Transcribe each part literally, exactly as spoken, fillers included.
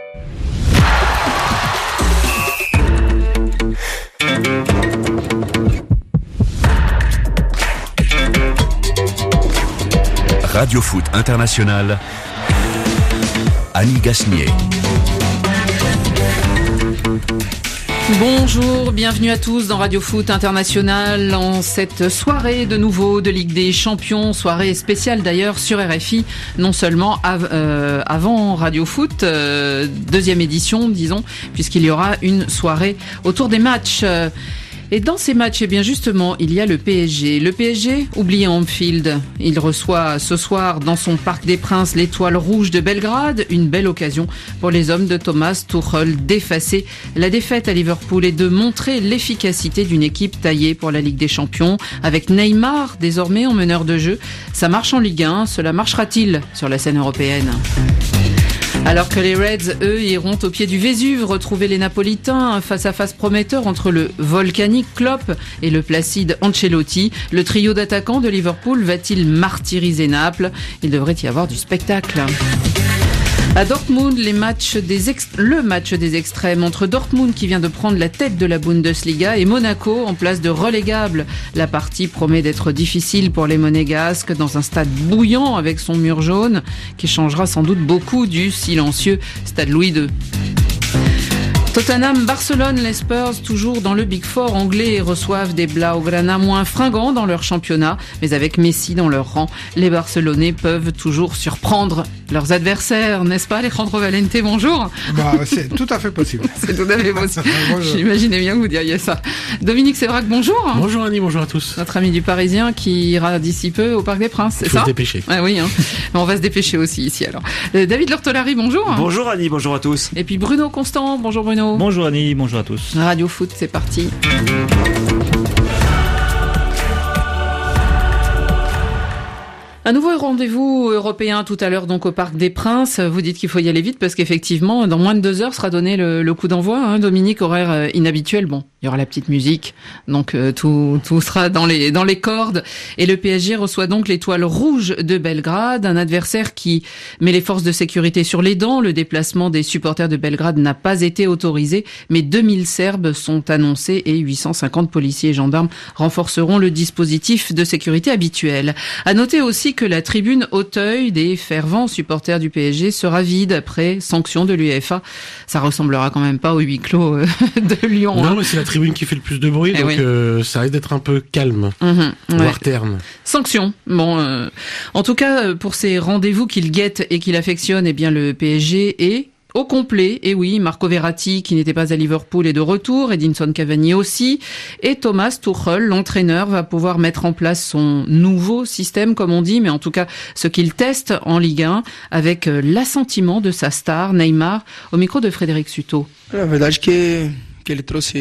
Radio Foot International, Annie Gasnier. Bonjour, bienvenue à tous dans Radio Foot International en cette soirée de nouveau de Ligue des Champions, soirée spéciale d'ailleurs sur R F I, non seulement av- euh, avant Radio Foot, euh, deuxième édition disons, puisqu'il y aura une soirée autour des matchs. Euh, Et dans ces matchs, eh bien justement, il y a le P S G. Le P S G, oublié Anfield, il reçoit ce soir dans son Parc des Princes l'Étoile Rouge de Belgrade. Une belle occasion pour les hommes de Thomas Tuchel d'effacer la défaite à Liverpool et de montrer l'efficacité d'une équipe taillée pour la Ligue des Champions. Avec Neymar désormais en meneur de jeu, ça marche en Ligue un. Cela marchera-t-il sur la scène européenne ? Alors que les Reds, eux, iront au pied du Vésuve retrouver les Napolitains, un face-à-face prometteur entre le volcanique Klopp et le placide Ancelotti. Le trio d'attaquants de Liverpool va-t-il martyriser Naples ? Il devrait y avoir du spectacle. À Dortmund, les matchs des ex- le match des extrêmes entre Dortmund qui vient de prendre la tête de la Bundesliga et Monaco en place de relégable. La partie promet d'être difficile pour les Monégasques dans un stade bouillant avec son mur jaune qui changera sans doute beaucoup du silencieux stade Louis deux. Tottenham, Barcelone, les Spurs toujours dans le Big Four anglais reçoivent des Blaugrana moins fringants dans leur championnat, mais avec Messi dans leur rang, les Barcelonais peuvent toujours surprendre leurs adversaires, n'est-ce pas Alejandro Valente, bonjour. Bah, c'est tout à fait possible. C'est tout à fait possible. J'imaginais bien que vous diriez ça. Dominique Sévrac, bonjour. Bonjour Annie, bonjour à tous. Notre ami du Parisien qui ira d'ici peu au Parc des Princes, c'est ça ? Il faut se dépêcher. Ah oui, hein. On va se dépêcher aussi ici alors. Euh, David Lortolari, bonjour. Bonjour Annie, bonjour à tous. Et puis Bruno Constant, bonjour Bruno. Bonjour Annie, bonjour à tous. Radio Foot, c'est parti. Un nouveau rendez-vous européen tout à l'heure donc au Parc des Princes. Vous dites qu'il faut y aller vite parce qu'effectivement, dans moins de deux heures sera donné le, le coup d'envoi. Hein, Dominique, horaire euh, inhabituel. Bon, il y aura la petite musique, donc euh, tout, tout sera dans les dans les cordes. Et le P S G reçoit donc l'Étoile Rouge de Belgrade, un adversaire qui met les forces de sécurité sur les dents. Le déplacement des supporters de Belgrade n'a pas été autorisé, mais deux mille Serbes sont annoncés et huit cent cinquante policiers et gendarmes renforceront le dispositif de sécurité habituel. À noter aussi que la tribune Auteuil des fervents supporters du P S G sera vide après sanction de l'UEFA. Ça ressemblera quand même pas au huis clos de Lyon. Non, hein. mais c'est la tribune qui fait le plus de bruit, Eh donc oui. euh, ça risque d'être un peu calme, Mmh, ouais. voire terne. Sanction. Bon, euh, en tout cas, pour ces rendez-vous qu'il guette et qu'il affectionne, eh bien le P S G est au complet. Et oui, Marco Verratti, qui n'était pas à Liverpool, est de retour. Edinson Cavani aussi. Et Thomas Tuchel, l'entraîneur, va pouvoir mettre en place son nouveau système, comme on dit, mais en tout cas, ce qu'il teste en Ligue un, avec l'assentiment de sa star, Neymar, au micro de Frédéric Suto. La verdade que que ele trouxe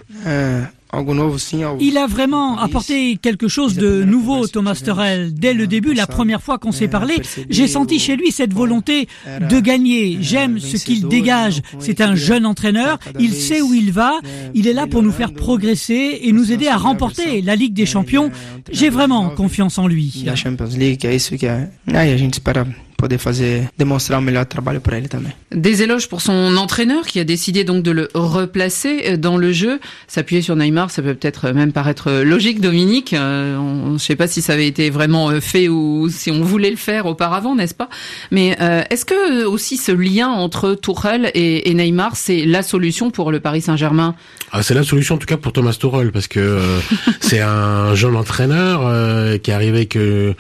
é algo novo sim ao Il a vraiment apporté quelque chose de nouveau, Thomas Tuchel. Dès le début, la première fois qu'on s'est parlé, j'ai senti chez lui cette volonté de gagner. J'aime ce qu'il dégage. C'est un jeune entraîneur, il sait où il va, il est là pour nous faire progresser et nous aider à remporter la Ligue des Champions. J'ai vraiment confiance en lui. da Champions League, é isso que é. Aí a gente espera poder fazer, demonstrar o melhor trabalho para ele também. Des éloges pour son entraîneur qui a décidé donc de le replacer dans le jeu. S'appuyer sur Neymar, ça peut peut-être même paraître logique, Dominique. Euh, on, je ne sais pas si ça avait été vraiment fait ou si on voulait le faire auparavant, n'est-ce pas ? Mais euh, est-ce que aussi ce lien entre Tuchel et, et Neymar, c'est la solution pour le Paris Saint-Germain ? Ah, c'est la solution en tout cas pour Thomas Tuchel, parce que euh, c'est un jeune entraîneur euh, qui est arrivé avec euh,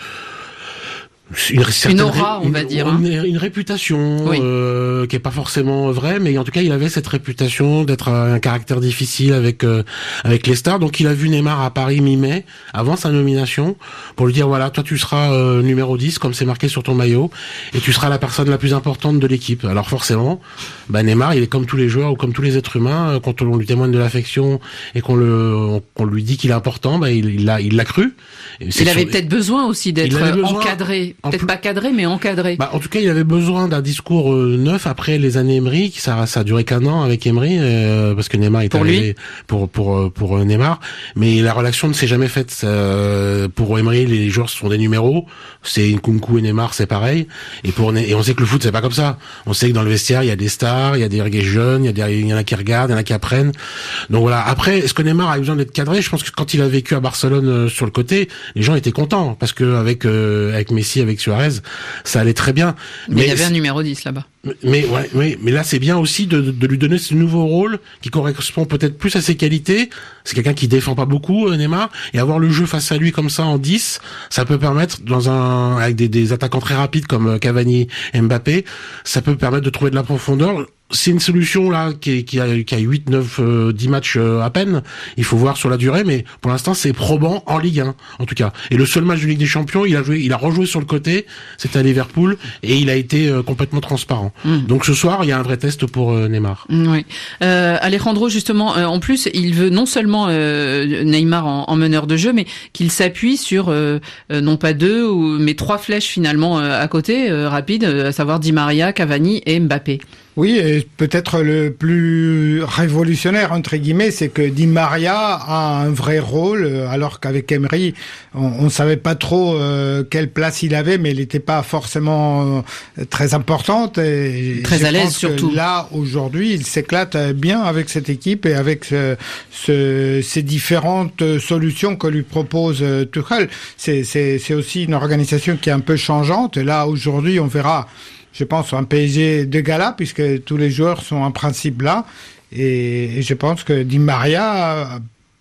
Une, une aura, on va dire. Une, hein. une réputation oui. euh, qui est pas forcément vraie, mais en tout cas, il avait cette réputation d'être un caractère difficile avec euh, avec les stars. Donc, il a vu Neymar à Paris mi-mai, avant sa nomination, pour lui dire voilà, toi, tu seras euh, numéro dix, comme c'est marqué sur ton maillot, et tu seras la personne la plus importante de l'équipe. Alors, forcément, bah, Neymar, il est comme tous les joueurs ou comme tous les êtres humains. Quand on lui témoigne de l'affection et qu'on le qu'on lui dit qu'il est important, bah, il il l'a il l'a cru. Il avait sur... peut-être besoin aussi d'être besoin... encadré peut-être plus... pas cadré, mais encadré. Bah, en tout cas, il avait besoin d'un discours euh, neuf après les années Emery, qui ça, ça a duré qu'un an avec Emery, euh, parce que Neymar est pour arrivé lui. pour pour pour, pour euh, Neymar, mais la relation ne s'est jamais faite. Euh, pour Emery, les joueurs sont des numéros, c'est Nkunku et Neymar, c'est pareil. Et pour et on sait que le foot c'est pas comme ça. On sait que dans le vestiaire, il y a des stars, il y a des jeunes, il y a des il y en a qui regardent, il y en a qui apprennent. Donc voilà. Après, est-ce que Neymar a besoin d'être cadré? Je pense que quand il a vécu à Barcelone euh, sur le côté, les gens étaient contents parce que avec euh, avec Messi, avec Suarez, ça allait très bien. Mais, mais il y avait un numéro dix là-bas. Mais ouais, ouais, mais là c'est bien aussi de, de lui donner ce nouveau rôle qui correspond peut-être plus à ses qualités. C'est quelqu'un qui défend pas beaucoup, Neymar, et avoir le jeu face à lui comme ça en dix, ça peut permettre dans un avec des, des attaquants très rapides comme Cavani, Mbappé, ça peut permettre de trouver de la profondeur. C'est une solution là qui, est, qui a qui a huit, neuf, dix matchs à peine. Il faut voir sur la durée, mais pour l'instant c'est probant en Ligue un en tout cas. Et le seul match de Ligue des Champions, il a joué, il a rejoué sur le côté, c'était à Liverpool et il a été euh, complètement transparent. Mmh. Donc ce soir, il y a un vrai test pour euh, Neymar. Oui. Euh, Alejandro justement, euh, en plus, il veut non seulement euh, Neymar en, en meneur de jeu, mais qu'il s'appuie sur euh, euh, non pas deux ou mais trois flèches finalement euh, à côté euh, rapides, à savoir Di Maria, Cavani et Mbappé. Oui, et peut-être le plus révolutionnaire, entre guillemets, c'est que Di Maria a un vrai rôle, alors qu'avec Emery, on ne savait pas trop euh, quelle place il avait, mais il n'était pas forcément euh, très importante. Et très à l'aise surtout. Là, aujourd'hui, il s'éclate bien avec cette équipe et avec ce, ce, ces différentes solutions que lui propose Tuchel. C'est, c'est, c'est aussi une organisation qui est un peu changeante. Et là, aujourd'hui, on verra... Je pense un P S G de gala puisque tous les joueurs sont en principe là et, et je pense que Di Maria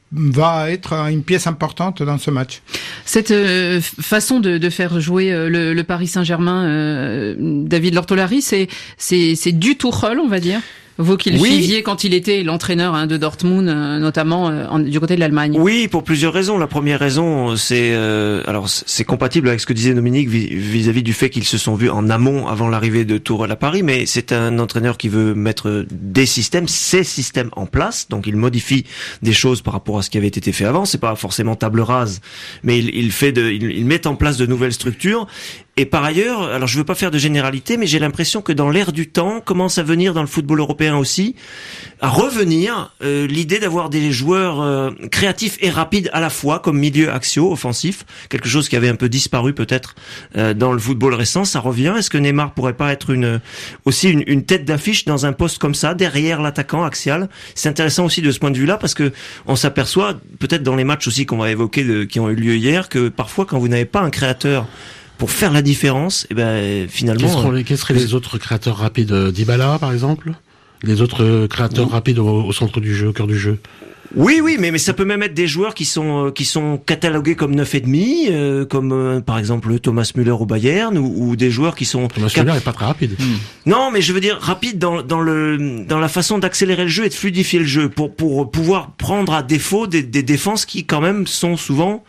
va être une pièce importante dans ce match. Cette euh, façon de, de faire jouer euh, le, le Paris Saint-Germain, euh, David Lortolari, c'est c'est c'est du Tuchel, on va dire. Vous qui le oui. suiviez quand il était l'entraîneur hein, de Dortmund, euh, notamment euh, en, du côté de l'Allemagne. Oui, pour plusieurs raisons. La première raison, c'est euh, alors c'est compatible avec ce que disait Dominique vis-à-vis du fait qu'ils se sont vus en amont avant l'arrivée de Tuchel à Paris, mais c'est un entraîneur qui veut mettre des systèmes, ses systèmes en place, donc il modifie des choses par rapport à ce qui avait été fait avant. C'est pas forcément table rase, mais il, il fait de, il, il met en place de nouvelles structures. Et par ailleurs, alors je veux pas faire de généralité, mais j'ai l'impression que dans l'air du temps commence à venir dans le football européen aussi, à revenir euh, l'idée d'avoir des joueurs euh, créatifs et rapides à la fois comme milieu axiaux, offensif, quelque chose qui avait un peu disparu peut-être euh, dans le football récent. Ça revient. Est-ce que Neymar pourrait pas être une aussi une, une tête d'affiche dans un poste comme ça, derrière l'attaquant axial? C'est intéressant aussi de ce point de vue-là parce que on s'aperçoit peut-être dans les matchs aussi qu'on va évoquer de, qui ont eu lieu hier que parfois quand vous n'avez pas un créateur pour faire la différence, et ben finalement. Quels seraient, quels seraient les autres créateurs rapides, Dybala par exemple, les autres créateurs oui. rapides au, au centre du jeu, au cœur du jeu. Oui, oui, mais mais ça peut même être des joueurs qui sont qui sont catalogués comme neuf et demi, euh, comme euh, par exemple Thomas Müller au Bayern, ou, ou des joueurs qui sont. Thomas cap- Müller est pas très rapide. Hmm. Non, mais je veux dire rapide dans dans le dans la façon d'accélérer le jeu et de fluidifier le jeu pour pour pouvoir prendre à défaut des, des défenses qui quand même sont souvent.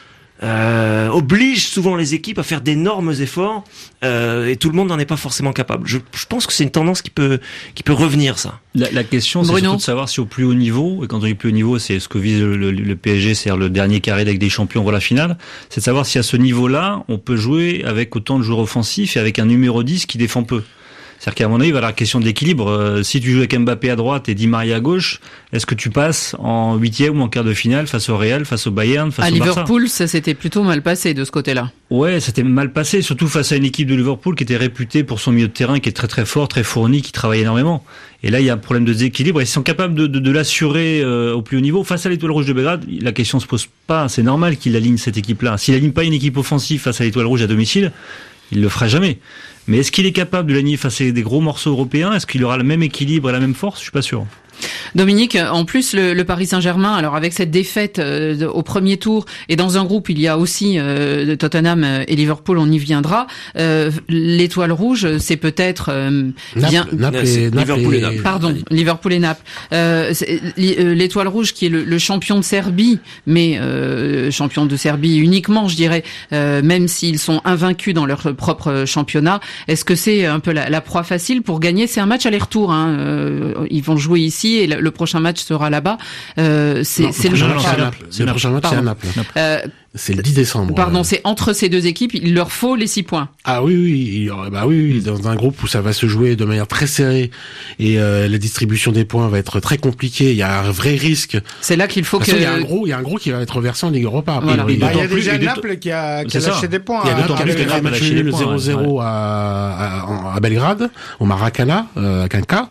Euh, oblige souvent les équipes à faire d'énormes efforts euh, et tout le monde n'en est pas forcément capable. Je, je pense que c'est une tendance qui peut qui peut revenir, ça. La, la question, c'est surtout de savoir si au plus haut niveau, et quand on dit plus haut niveau, c'est ce que vise le, le, le P S G, c'est-à-dire le dernier carré avec des champions, voilà, finale, c'est de savoir si à ce niveau-là, on peut jouer avec autant de joueurs offensifs et avec un numéro dix qui défend peu. C'est-à-dire qu'à mon avis, il va y avoir la question de l'équilibre. Euh, si tu joues avec Mbappé à droite et Di Maria à gauche, est-ce que tu passes en huitième ou en quart de finale face au Real, face au Bayern, face à au Barça? À Liverpool, ça s'était plutôt mal passé de ce côté-là. Ouais, c'était mal passé, surtout face à une équipe de Liverpool qui était réputée pour son milieu de terrain, qui est très très fort, très fourni, qui travaille énormément. Et là, il y a un problème de déséquilibre. Et ils sont capables de, de, de l'assurer euh, au plus haut niveau. Face à l'Étoile Rouge de Belgrade, la question se pose pas. C'est normal qu'il aligne cette équipe-là. S'il aligne pas une équipe offensive face à l'Étoile Rouge à domicile, il le fera jamais. Mais est-ce qu'il est capable de l'aligner face à des gros morceaux européens? Est-ce qu'il aura le même équilibre et la même force? Je suis pas sûr. Dominique, en plus le, le Paris Saint-Germain, alors avec cette défaite euh, au premier tour et dans un groupe il y a aussi euh, Tottenham et Liverpool, on y viendra. Euh, L'Étoile Rouge, c'est peut-être euh, bien Naples et, Liverpool et Naples. Pardon, Liverpool et Naples. Euh, L'Étoile Rouge qui est le, le champion de Serbie, mais euh, champion de Serbie uniquement, je dirais, euh, même s'ils sont invaincus dans leur propre championnat. Est-ce que c'est un peu la, la proie facile pour gagner? C'est un match aller-retour. Hein. Euh, ils vont jouer ici. Et le prochain match sera là-bas. Euh, c'est non, c'est le, le, le, prochain match, c'est le prochain match, c'est à Naples. Euh, C'est le dix décembre. Pardon, c'est entre ces deux équipes, il leur faut les six points. Ah oui, oui, il y aurait, bah oui, oui, dans un groupe où ça va se jouer de manière très serrée et euh, la distribution des points va être très compliquée. Il y a un vrai risque. C'est là qu'il faut que. Il y a un gros, il y a un gros qui va être versé en Ligue Europa. Voilà. Il, bah, il y a déjà Naples qui a, qui a lâché des points. Il y a d'autant plus que Naples a lâché le zéro zéro ouais. à, à, à Belgrade, au Maracana, euh, à Quinca,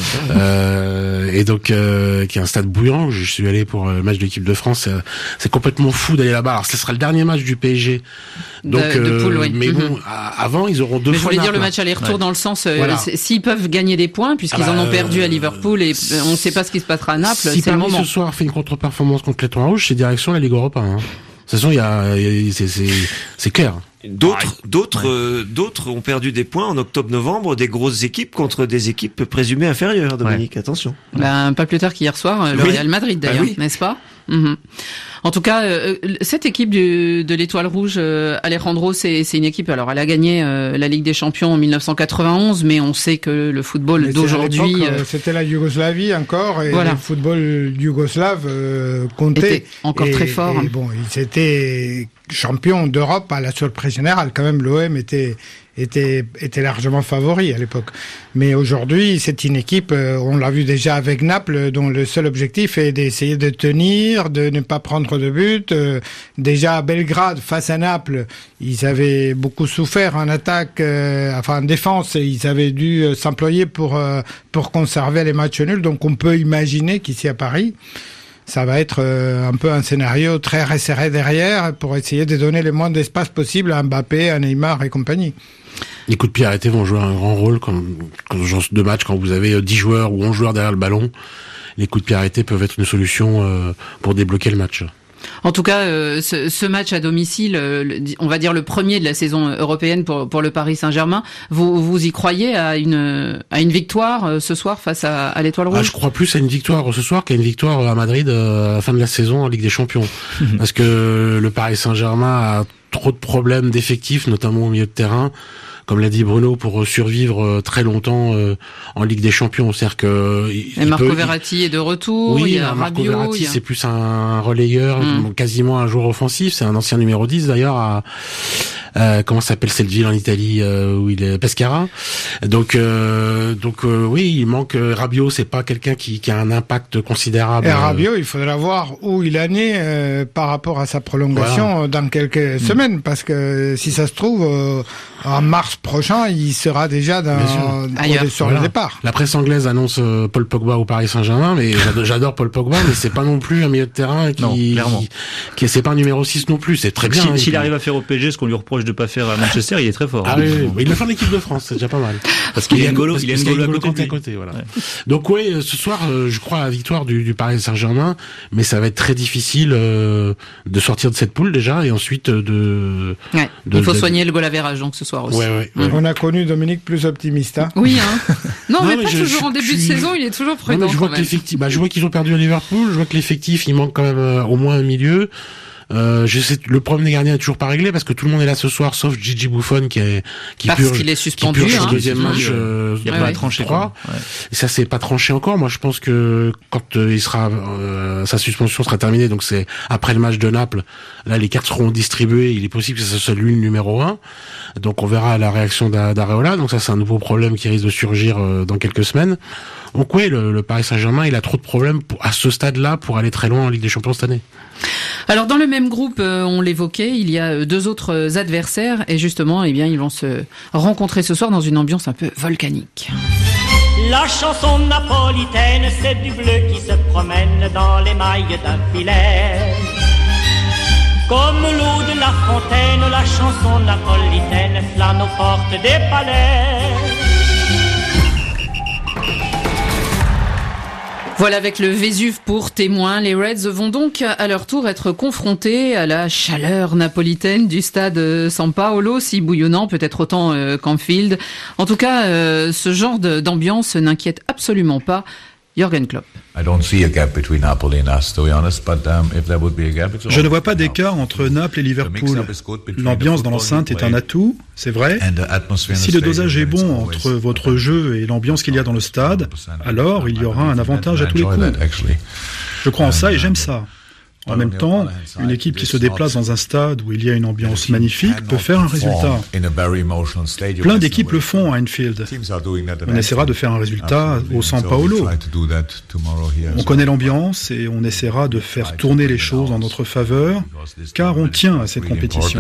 euh, et donc euh, qui est un stade bouillant. Je suis allé pour le match de l'équipe de France. C'est, c'est complètement fou d'aller là-bas. Alors, ce sera le dernier match du P S G. Donc, de, de poule, euh, oui. mais bon, mm-hmm. avant, ils auront deux mais fois. Je voulais Naples. dire le match aller-retour ouais. dans le sens, euh, voilà. s'ils peuvent gagner des points, puisqu'ils ah bah, en ont perdu à Liverpool et euh, on ne sait pas ce qui se passera à Naples. Si c'est Paris le moment. ce soir fait une contre-performance contre les Trois Rouges, c'est direction la Ligue Europa. Hein. De toute façon, il y a, c'est, c'est, c'est clair. D'autres, d'autres, ouais. euh, d'autres ont perdu des points en octobre-novembre, des grosses équipes contre des équipes présumées inférieures. Dominique, ouais. attention. Ben, pas plus tard qu'hier soir, le oui. Real Madrid d'ailleurs, bah oui. n'est-ce pas? Mm-hmm. En tout cas, euh, cette équipe du, de l'Étoile Rouge, euh, Alejandro, c'est, c'est une équipe. Alors, elle a gagné euh, la Ligue des Champions en dix-neuf cent quatre-vingt-onze, mais on sait que le football mais d'aujourd'hui, euh, c'était la Yougoslavie encore, et voilà. le football yougoslave euh, comptait était encore et, très fort. Et bon, ils étaient champions d'Europe à la surprise générale. Quand même, l'O M était était était largement favori à l'époque. Mais aujourd'hui, c'est une équipe, euh, on l'a vu déjà avec Naples, dont le seul objectif est d'essayer de tenir, de ne pas prendre de but. Euh, déjà à Belgrade, face à Naples, ils avaient beaucoup souffert en attaque, euh, enfin en défense, et ils avaient dû euh, s'employer pour euh, pour conserver les matchs nuls. Donc on peut imaginer qu'ici à Paris, ça va être euh, un peu un scénario très resserré derrière pour essayer de donner le moins d'espace possible à Mbappé, à Neymar et compagnie. Les coups de pied arrêtés vont jouer un grand rôle quand, quand genre de match, quand vous avez dix joueurs ou onze joueurs derrière le ballon. Les coups de pied arrêtés peuvent être une solution euh, pour débloquer le match. En tout cas, euh, ce, ce match à domicile, euh, le, on va dire le premier de la saison européenne pour, pour le Paris Saint-Germain, vous, vous y croyez à une, à une victoire euh, ce soir face à, à l'Étoile Rouge ? Ah, je crois plus à une victoire ce soir qu'à une victoire à Madrid euh, à la fin de la saison en Ligue des Champions. Parce que le Paris Saint-Germain a trop de problèmes d'effectifs, notamment au milieu de terrain. Comme l'a dit Bruno, pour survivre très longtemps euh, en Ligue des Champions, c'est-à-dire que et Marco peut, Verratti est de retour. Oui, il y a Marco Rabiot, Verratti, il y a... c'est plus un relayeur, mm. quasiment un joueur offensif. C'est un ancien numéro dix d'ailleurs à euh, comment s'appelle cette ville en Italie euh, où il est Pescara. Donc euh, donc euh, oui, il manque euh, Rabiot, c'est pas quelqu'un qui, qui a un impact considérable. Et Rabiot, il faudra voir où il en est euh, par rapport à sa prolongation voilà. dans quelques mm. semaines, parce que si ça se trouve euh, en mars prochain, il sera déjà dans, au, sur voilà. le départ. La presse anglaise annonce euh, Paul Pogba au Paris Saint-Germain, mais j'adore, j'adore Paul Pogba, mais c'est pas non plus un milieu de terrain qui, non, qui, qui c'est pas un numéro six non plus. C'est très bien. Si, hein, s'il il arrive à faire au P S G ce qu'on lui reproche de pas faire à Manchester, il est très fort. Ah hein. oui, oui, oui, il le fait en équipe de France, c'est déjà pas mal. Parce qu'il y a N'Golo, il y a N'Golo à côté, à côté, voilà. Ouais. Donc oui, ce soir, euh, je crois à la victoire du, du Paris Saint-Germain, mais ça va être très difficile euh, de sortir de cette poule déjà, et ensuite de. Ouais. de il faut de, soigner le goal average donc ce soir aussi. Ouais, ouais, mmh. ouais. On a connu Dominique plus optimiste. Hein oui, hein. Non, non mais, mais pas je, toujours je, en début je, de saison, il est toujours prudent. Non, mais je vois que l'effectif, bah, je vois qu'ils ont perdu à Liverpool, je vois que l'effectif, il manque quand même euh, au moins un milieu. Euh, je sais, le problème des gardiens est toujours pas réglé parce que tout le monde est là ce soir sauf Gigi Buffon qui est qui parce purge, qu'il est suspendu, qui purge hein, le deuxième match. Euh, il y a ouais, pas ouais, tranché trois. Ouais. Et ça c'est pas tranché encore. Moi je pense que quand euh, il sera euh, sa suspension sera terminée, donc c'est après le match de Naples. Là les cartes seront distribuées. Il est possible que ce soit lui le numéro un. Donc on verra la réaction d'Areola. Donc ça c'est un nouveau problème qui risque de surgir euh, dans quelques semaines. Donc oui, le, le Paris Saint-Germain il a trop de problèmes pour, à ce stade-là pour aller très loin en Ligue des Champions cette année. Alors dans le même groupe, euh, on l'évoquait, il y a deux autres adversaires et justement, eh bien, ils vont se rencontrer ce soir dans une ambiance un peu volcanique. La chanson napolitaine, c'est du bleu qui se promène dans les mailles d'un filet. Comme l'eau de la fontaine, la chanson napolitaine flâne aux portes des palais. Voilà, avec le Vésuve pour témoin, les Reds vont donc à leur tour être confrontés à la chaleur napolitaine du stade San Paolo, si bouillonnant peut-être autant euh, qu'Anfield. En tout cas, euh, ce genre de, d'ambiance n'inquiète absolument pas Jürgen Klopp. Je ne vois pas d'écart entre Naples et Liverpool. L'ambiance dans l'enceinte est un atout, c'est vrai. Si le dosage est bon entre votre jeu et l'ambiance qu'il y a dans le stade, alors il y aura un avantage à tous les coups. Je crois en ça et j'aime ça. En même temps, une équipe qui se déplace dans un stade où il y a une ambiance magnifique peut faire un résultat. Plein d'équipes le font à Anfield. On essaiera de faire un résultat au São Paulo. On connaît l'ambiance et on essaiera de faire tourner les choses en notre faveur, car on tient à cette compétition.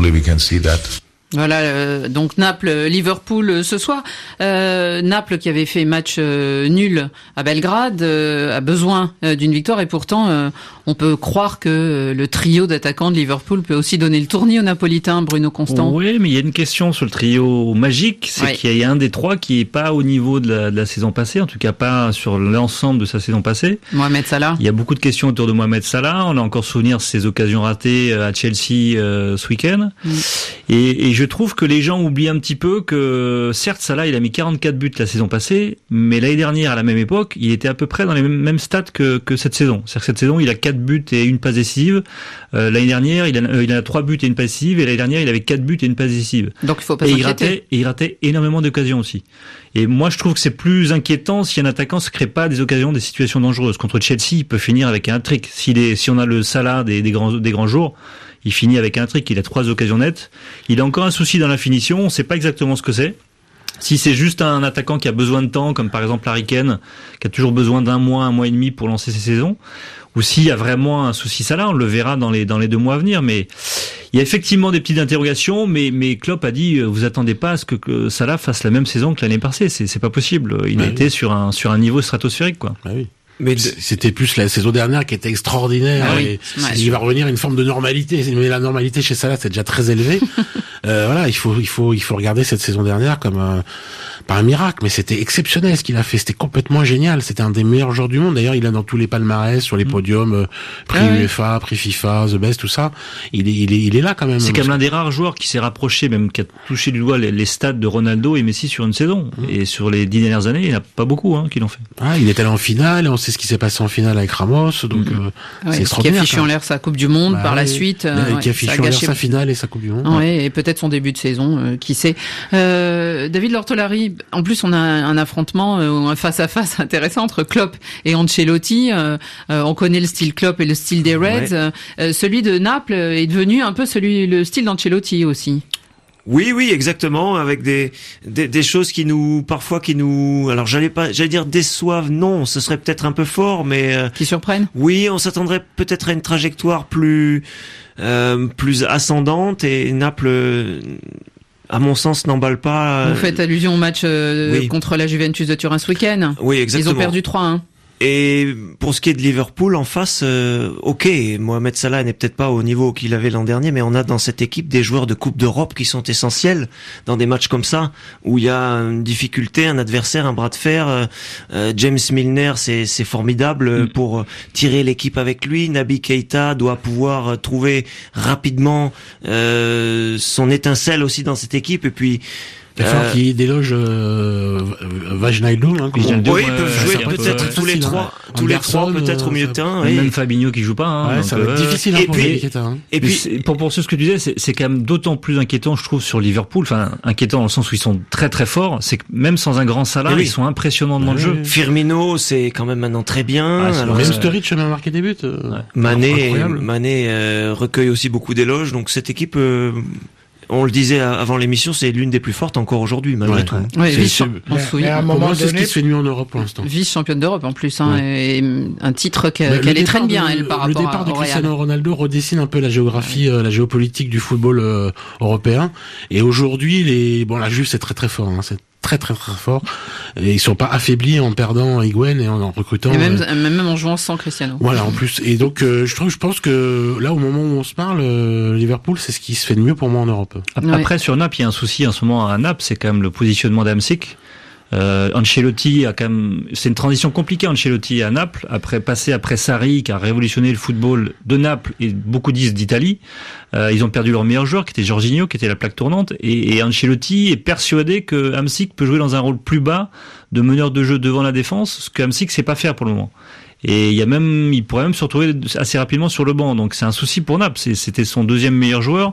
Voilà, euh, donc Naples-Liverpool euh, ce soir. Euh, Naples qui avait fait match euh, nul à Belgrade euh, a besoin euh, d'une victoire et pourtant euh, on peut croire que euh, le trio d'attaquants de Liverpool peut aussi donner le tournis aux Napolitains, Bruno Constant. Oui, mais il y a une question sur le trio magique, c'est ouais. qu'il y a un des trois qui est pas au niveau de la, de la saison passée, en tout cas pas sur l'ensemble de sa saison passée. Mohamed Salah. Il y a beaucoup de questions autour de Mohamed Salah. On a encore souvenir de ses occasions ratées à Chelsea euh, ce week-end. Mm. Et, et je Je trouve que les gens oublient un petit peu que, certes, Salah, il a mis quarante-quatre buts la saison passée, mais l'année dernière, à la même époque, il était à peu près dans les mêmes, mêmes stats que, que cette saison. C'est-à-dire que cette saison, il a quatre buts et une passe décisive. Euh, l'année dernière, il a, euh, il a trois buts et une passe décisive, et l'année dernière, il avait quatre buts et une passe décisive. Donc il faut pas et s'inquiéter. il ratait, et il ratait énormément d'occasions aussi. Et moi, je trouve que c'est plus inquiétant si un attaquant se crée pas des occasions, des situations dangereuses. Contre Chelsea, il peut finir avec un trick. S'il est, si on a le Salah des, des grands, des grands jours, il finit avec un trick, il a trois occasions nettes. Il a encore un souci dans la finition, on ne sait pas exactement ce que c'est. Si c'est juste un attaquant qui a besoin de temps, comme par exemple Harry Kane, qui a toujours besoin d'un mois, un mois et demi pour lancer ses saisons, ou s'il y a vraiment un souci Salah, on le verra dans les dans les deux mois à venir. Mais il y a effectivement des petites interrogations, mais mais Klopp a dit vous attendez pas à ce que, que Salah fasse la même saison que l'année passée, c'est c'est pas possible. Il bah a oui. été sur un sur un niveau stratosphérique quoi. Bah oui. Mais c'était plus la saison dernière qui était extraordinaire. Ah oui. Et Ouais, il va revenir à une forme de normalité. Mais la normalité chez Salah, c'est déjà très élevé. euh, voilà, il faut, il faut, il faut regarder cette saison dernière comme un, pas un miracle, mais c'était exceptionnel ce qu'il a fait. C'était complètement génial. C'était un des meilleurs joueurs du monde. D'ailleurs, il est dans tous les palmarès, sur les podiums, euh, prix ah UEFA, oui. prix FIFA, The Best, tout ça. Il est, il est, il est là quand même. C'est quand même l'un des rares joueurs qui s'est rapproché, même qui a touché du doigt les, les stats de Ronaldo et Messi sur une saison. Mmh. Et sur les dix dernières années, il n'y en a pas beaucoup hein, qui l'ont fait. Ah, il est allé en finale. On sait ce qui s'est passé en finale avec Ramos, donc mmh. euh, ouais, c'est extraordinaire. Qui a fichu en l'air sa Coupe du Monde bah, par oui. la suite. Euh, ouais, qui a fichu en l'air sa finale et sa Coupe du Monde. Ouais, ouais. Et peut-être son début de saison, euh, qui sait. Euh, David Lortolari, en plus on a un affrontement, euh, un face-à-face intéressant entre Klopp et Ancelotti. Euh, euh, on connaît le style Klopp et le style des Reds. Ouais. Euh, celui de Naples est devenu un peu celui, le style d'Ancelotti aussi. Oui, oui, exactement, avec des, des des choses qui nous parfois qui nous alors j'allais pas j'allais dire déçoivent, non, ce serait peut-être un peu fort, mais euh, qui surprennent. Oui, on s'attendrait peut-être à une trajectoire plus euh, plus ascendante et Naples, à mon sens, n'emballe pas. Vous faites allusion au match euh, oui. contre la Juventus de Turin ce week-end. Oui, exactement. Ils ont perdu trois un. Et pour ce qui est de Liverpool, en face, euh, ok, Mohamed Salah n'est peut-être pas au niveau qu'il avait l'an dernier, mais on a dans cette équipe des joueurs de Coupe d'Europe qui sont essentiels dans des matchs comme ça, où il y a une difficulté, un adversaire, un bras de fer. Euh, James Milner, c'est, c'est formidable mm. pour tirer l'équipe avec lui. Naby Keita doit pouvoir trouver rapidement euh, son étincelle aussi dans cette équipe, et puis il va falloir qu'il déloge euh, Wijnaldum. Hein, oui, ils peuvent jouer peut-être tous les trois, hein. tous les trois peut-être au milieu de terrain. Même Fabinho qui joue pas. Hein, ouais, ça va être euh, difficile. Et pour puis, Keita, hein. et puis, pour pour ce que tu disais, c'est, c'est quand même d'autant plus inquiétant, je trouve, sur Liverpool. Enfin, inquiétant dans le sens où ils sont très très forts. C'est que même sans un grand Salah, oui. ils sont impressionnants dans oui. le jeu. Firmino, c'est quand même maintenant très bien. Ah, alors, même Sturridge a marqué des buts. Euh, ouais. Mané, Mané euh, recueille aussi beaucoup d'éloges. Donc cette équipe. Euh, On le disait avant l'émission, c'est l'une des plus fortes encore aujourd'hui, malgré ouais, tout. Ouais, c'est, vice, on se souvient. Pour moi, c'est ce qui se fait mieux en Europe pour l'instant. Vice-championne d'Europe en plus, hein, ouais. et un titre qu'elle, qu'elle est très bien, de, elle, par rapport à Le départ à, de Cristiano Ronaldo redessine un peu la géographie, ouais. euh, la géopolitique du football euh, européen. Et aujourd'hui, les bon, la Juve c'est très très fort, hein, c'est très très très fort, et ils sont pas affaiblis en perdant Higuaín et en, en recrutant et même, euh... même en jouant sans Cristiano. Voilà, en plus. Et donc euh, je trouve je pense que là au moment où on se parle, euh, Liverpool c'est ce qui se fait de mieux pour moi en Europe. Après ouais. sur Naples, il y a un souci en ce moment à Naples, c'est quand même le positionnement d'Hamsik. Euh, Ancelotti a quand même, c'est une transition compliquée Ancelotti à Naples, après passer après Sarri qui a révolutionné le football de Naples et beaucoup disent d'Italie. Euh, ils ont perdu leur meilleur joueur qui était Jorginho, qui était la plaque tournante, et, et Ancelotti est persuadé que Hamsik peut jouer dans un rôle plus bas de meneur de jeu devant la défense, ce que Hamsik sait pas faire pour le moment. Et il y a même, il pourrait même se retrouver assez rapidement sur le banc, donc c'est un souci pour Naples. C'est, c'était son deuxième meilleur joueur.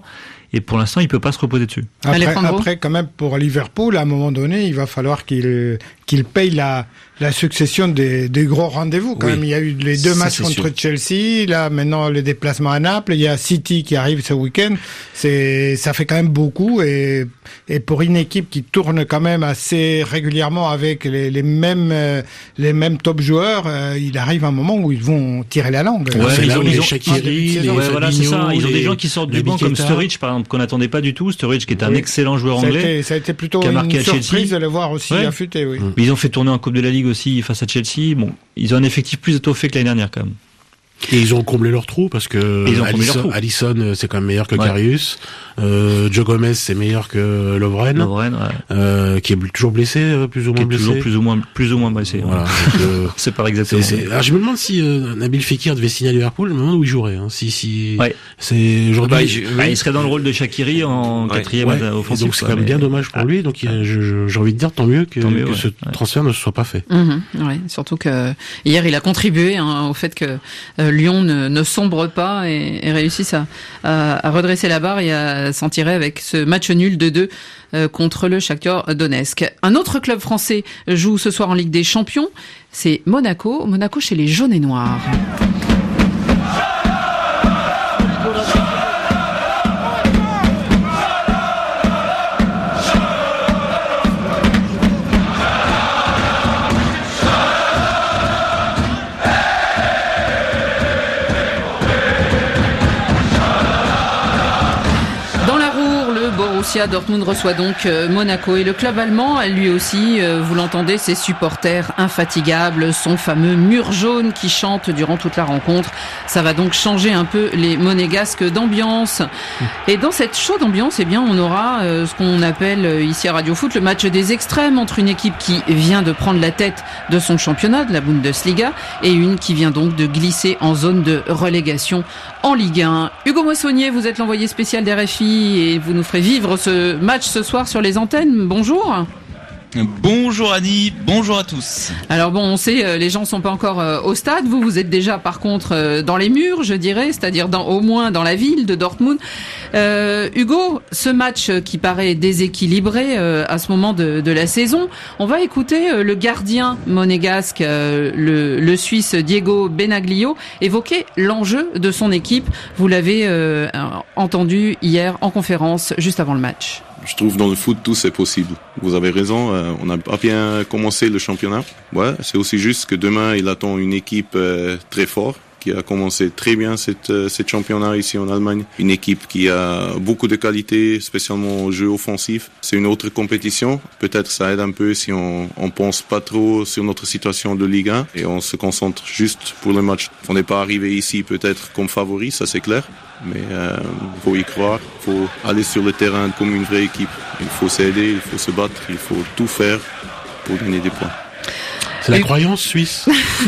et pour l'instant, il peut pas se reposer dessus. Après, après quand même, pour Liverpool, à un moment donné, il va falloir qu'il qu'il paye la la succession des, des gros rendez-vous. Quand oui. même, il y a eu les deux matchs ça, contre sûr. Chelsea, là maintenant le déplacement à Naples, il y a City qui arrive ce week-end. C'est ça fait quand même beaucoup et et pour une équipe qui tourne quand même assez régulièrement avec les, les mêmes euh, les mêmes top joueurs, euh, il arrive un moment où ils vont tirer la langue. Ouais, c'est ils là ont, où ils les ont Shaqiri, les, les ouais, voilà, c'est ça. Ils ont les, des gens qui sortent du banc comme Sturridge, par exemple, qu'on n'attendait pas du tout. Sturridge, qui est un oui. excellent joueur ça anglais. A été, ça a été plutôt une surprise de le voir aussi ouais. affûté. Oui. Mmh. Ils ont fait tourner en Coupe de la Ligue aussi face à Chelsea. Bon, ils ont un effectif plus étoffé que l'année dernière quand même. Et ils ont comblé leur trou parce que Alisson, Alisson c'est quand même meilleur que ouais. Karius. Euh, Joe Gomez c'est meilleur que Lovren. Lovren, ouais. euh, qui est toujours blessé, plus ou moins qui est blessé. Toujours plus ou moins, plus ou moins blessé. Voilà. Donc, euh, c'est pas exactement. C'est, c'est... Alors je me demande si euh, Nabil Fekir devait signer à Liverpool, je me demande où il jouerait. Hein. Si si. Ouais. C'est aujourd'hui. Bah, il, bah, il serait dans le rôle de Shaqiri en ouais. quatrième ouais. offensif. Donc c'est quand même mais... bien dommage pour ah. lui. Donc ah. je, je, j'ai envie de dire tant mieux que, tant mieux, que ouais. ce ouais. transfert ne se soit pas fait. Mmh, ouais. Surtout que hier il a contribué hein, au fait que euh, Lyon ne, ne sombre pas et, et réussisse à, à, à redresser la barre et à s'en tirer avec ce match nul de deux euh, contre le Shakhtar Donetsk. Un autre club français joue ce soir en Ligue des Champions, c'est Monaco. Monaco chez les jaunes et noirs. Borussia Dortmund reçoit donc Monaco et le club allemand, lui aussi, vous l'entendez, ses supporters infatigables, son fameux mur jaune qui chante durant toute la rencontre. Ça va donc changer un peu les monégasques d'ambiance. Et dans cette chaude ambiance, eh bien, on aura euh, ce qu'on appelle ici à Radio Foot le match des extrêmes entre une équipe qui vient de prendre la tête de son championnat, de la Bundesliga, et une qui vient donc de glisser en zone de relégation en Ligue un. Hugo Moissonnier, vous êtes l'envoyé spécial d'R F I et vous nous ferez vivre ce match ce soir sur les antennes. Bonjour. Bonjour Annie, bonjour à tous. Alors bon, on sait, les gens sont pas encore au stade. Vous, vous êtes déjà par contre dans les murs, je dirais, c'est-à-dire dans, au moins dans la ville de Dortmund. Euh, Hugo, ce match qui paraît déséquilibré euh, à ce moment de, de la saison, on va écouter euh, le gardien monégasque, euh, le, le Suisse Diego Benaglio, évoquer l'enjeu de son équipe. Vous l'avez euh, entendu hier en conférence juste avant le match. Je trouve dans le foot tout c'est possible. Vous avez raison, euh, on n'a pas bien commencé le championnat. Ouais, c'est aussi juste que demain il attend une équipe euh, très forte qui a commencé très bien cette euh, cette championnat ici en Allemagne. Une équipe qui a beaucoup de qualité, spécialement au jeu offensif. C'est une autre compétition. Peut-être ça aide un peu si on on pense pas trop sur notre situation de Ligue un et on se concentre juste pour le match. On n'est pas arrivé ici peut-être comme favori, ça c'est clair. Mais il euh, faut y croire, il faut aller sur le terrain comme une vraie équipe. Il faut s'aider, il faut se battre, il faut tout faire pour gagner des points. C'est la et... croyance suisse.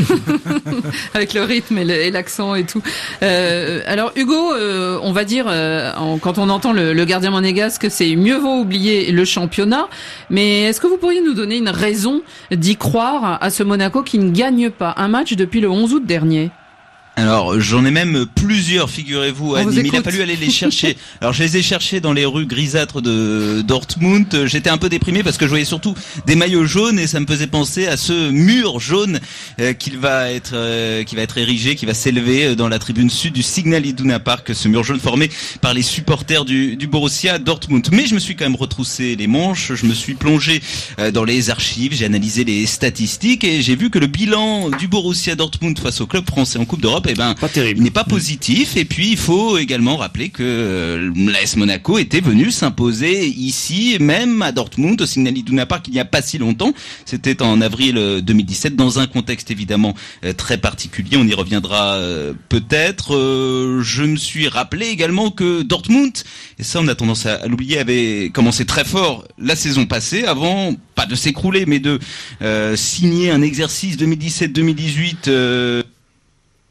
Avec le rythme et, le, et l'accent et tout. Euh, alors Hugo, euh, on va dire, euh, en, quand on entend le, le gardien monégasque, c'est mieux vaut oublier le championnat. Mais est-ce que vous pourriez nous donner une raison d'y croire à ce Monaco qui ne gagne pas un match depuis le onze août dernier ? Alors, j'en ai même plusieurs, figurez-vous, Annie, mais il a fallu aller les chercher. Alors, je les ai cherchés dans les rues grisâtres de Dortmund. J'étais un peu déprimé parce que je voyais surtout des maillots jaunes et ça me faisait penser à ce mur jaune euh, qu'il va être, euh, qui va être érigé, qui va s'élever dans la tribune sud du Signal Iduna Park, ce mur jaune formé par les supporters du, du Borussia Dortmund. Mais je me suis quand même retroussé les manches, je me suis plongé euh, dans les archives, j'ai analysé les statistiques et j'ai vu que le bilan du Borussia Dortmund face au club français en Coupe d'Europe, eh ben, pas terrible. Il n'est pas positif. Et puis, il faut également rappeler que euh, l'A S Monaco était venu s'imposer ici, même à Dortmund, au Signal Iduna Park, il n'y a pas si longtemps. C'était en avril deux mille dix-sept, dans un contexte évidemment euh, très particulier. On y reviendra euh, peut-être. Euh, je me suis rappelé également que Dortmund, et ça on a tendance à, à l'oublier, avait commencé très fort la saison passée, avant pas de s'écrouler, mais de euh, signer un exercice deux mille dix-sept deux mille dix-huit. Euh,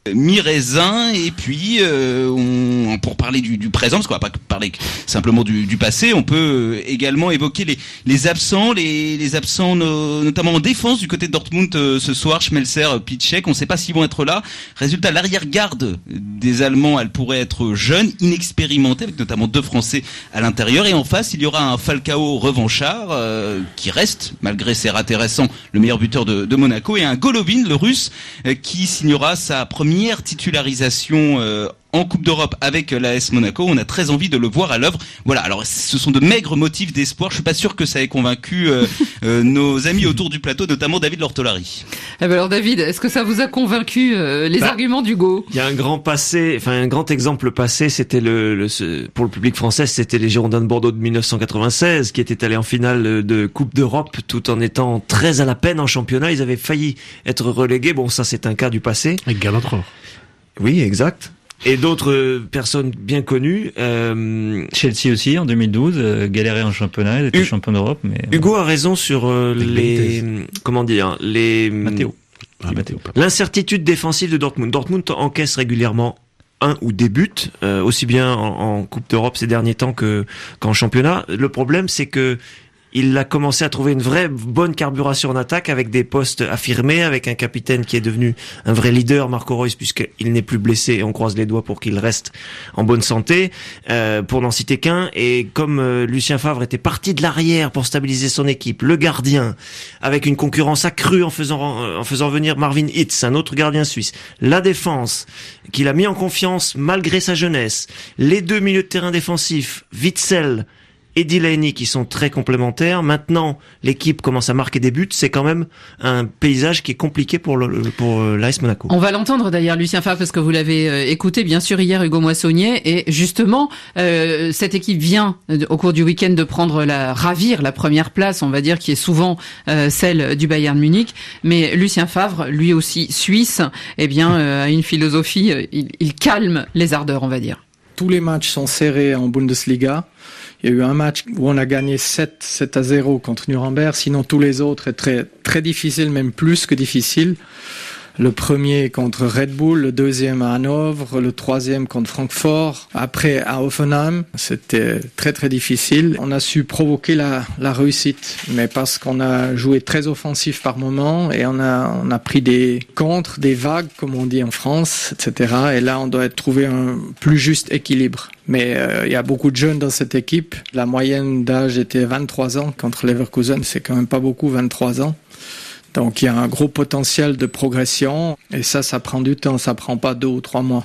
mi-raisin. Et puis, euh, on, pour parler du, du présent, parce qu'on va pas parler simplement du, du passé, on peut également évoquer les, les absents, les, les absents no, notamment en défense du côté de Dortmund euh, ce soir, Schmelzer, Piszczek, on ne sait pas s'ils vont être là. Résultat, l'arrière-garde des Allemands, elle pourrait être jeune, inexpérimentée, avec notamment deux Français à l'intérieur. Et en face, il y aura un Falcao revanchard euh, qui reste, malgré ses ratés récents, le meilleur buteur de, de Monaco, et un Golovin, le Russe, euh, qui signera sa première titularisation euh, en Coupe d'Europe avec l'A S Monaco. On a très envie de le voir à l'œuvre. Voilà, alors ce sont de maigres motifs d'espoir. Je suis pas sûr que ça ait convaincu euh, euh, nos amis autour du plateau, notamment David Lortolari. Eh ben alors David, est-ce que ça vous a convaincu euh, les bah, arguments d'Hugo ? Il y a un grand passé, enfin un grand exemple passé, c'était le, le pour le public français, c'était les Girondins de Bordeaux de dix-neuf cent quatre-vingt-seize qui étaient allés en finale de Coupe d'Europe tout en étant très à la peine en championnat. Ils avaient failli être relégués. Bon, ça c'est un cas du passé. Avec Galantreur. Oui, exact. Et d'autres personnes bien connues. Euh... Chelsea aussi en deux mille douze, euh, galéré en championnat, il était U... champion d'Europe. Mais Hugo a raison sur euh, les, comment dire, les Matteo. Ah, Matteo. L'incertitude défensive de Dortmund. Dortmund encaisse régulièrement un ou des buts, euh, aussi bien en, en Coupe d'Europe ces derniers temps que qu'en championnat. Le problème, c'est que il a commencé à trouver une vraie bonne carburation en attaque avec des postes affirmés, avec un capitaine qui est devenu un vrai leader, Marco Reus, puisqu'il n'est plus blessé et on croise les doigts pour qu'il reste en bonne santé, euh, pour n'en citer qu'un. Et comme euh, Lucien Favre était parti de l'arrière pour stabiliser son équipe, le gardien, avec une concurrence accrue en faisant, en faisant venir Marvin Hitz, un autre gardien suisse, la défense, qu'il a mis en confiance malgré sa jeunesse, les deux milieux de terrain défensifs, Witsel et Delaney qui sont très complémentaires. Maintenant, l'équipe commence à marquer des buts. C'est quand même un paysage qui est compliqué pour le, pour l'A S Monaco. On va l'entendre d'ailleurs, Lucien Favre, parce que vous l'avez euh, écouté bien sûr hier, Hugo Moissonnier. Et justement, euh, cette équipe vient au cours du week-end de prendre la ravir la première place, on va dire, qui est souvent euh, celle du Bayern Munich. Mais Lucien Favre, lui aussi suisse, eh bien, euh, a une philosophie. Euh, il, il calme les ardeurs, on va dire. Tous les matchs sont serrés en Bundesliga. Il y a eu un match où on a gagné sept à zéro contre Nuremberg, sinon tous les autres étaient très, très difficiles, même plus que difficiles. Le premier contre Red Bull, le deuxième à Hanovre, le troisième contre Francfort. Après à Hoffenheim, c'était très très difficile. On a su provoquer la, la réussite, mais parce qu'on a joué très offensif par moment et on a, on a pris des contres, des vagues, comme on dit en France, et cetera. Et là, on doit trouver un plus juste équilibre. Mais euh, il y a beaucoup de jeunes dans cette équipe. La moyenne d'âge était vingt-trois ans contre Leverkusen, c'est quand même pas beaucoup, vingt-trois ans. Donc il y a un gros potentiel de progression et ça, ça prend du temps, ça prend pas deux ou trois mois.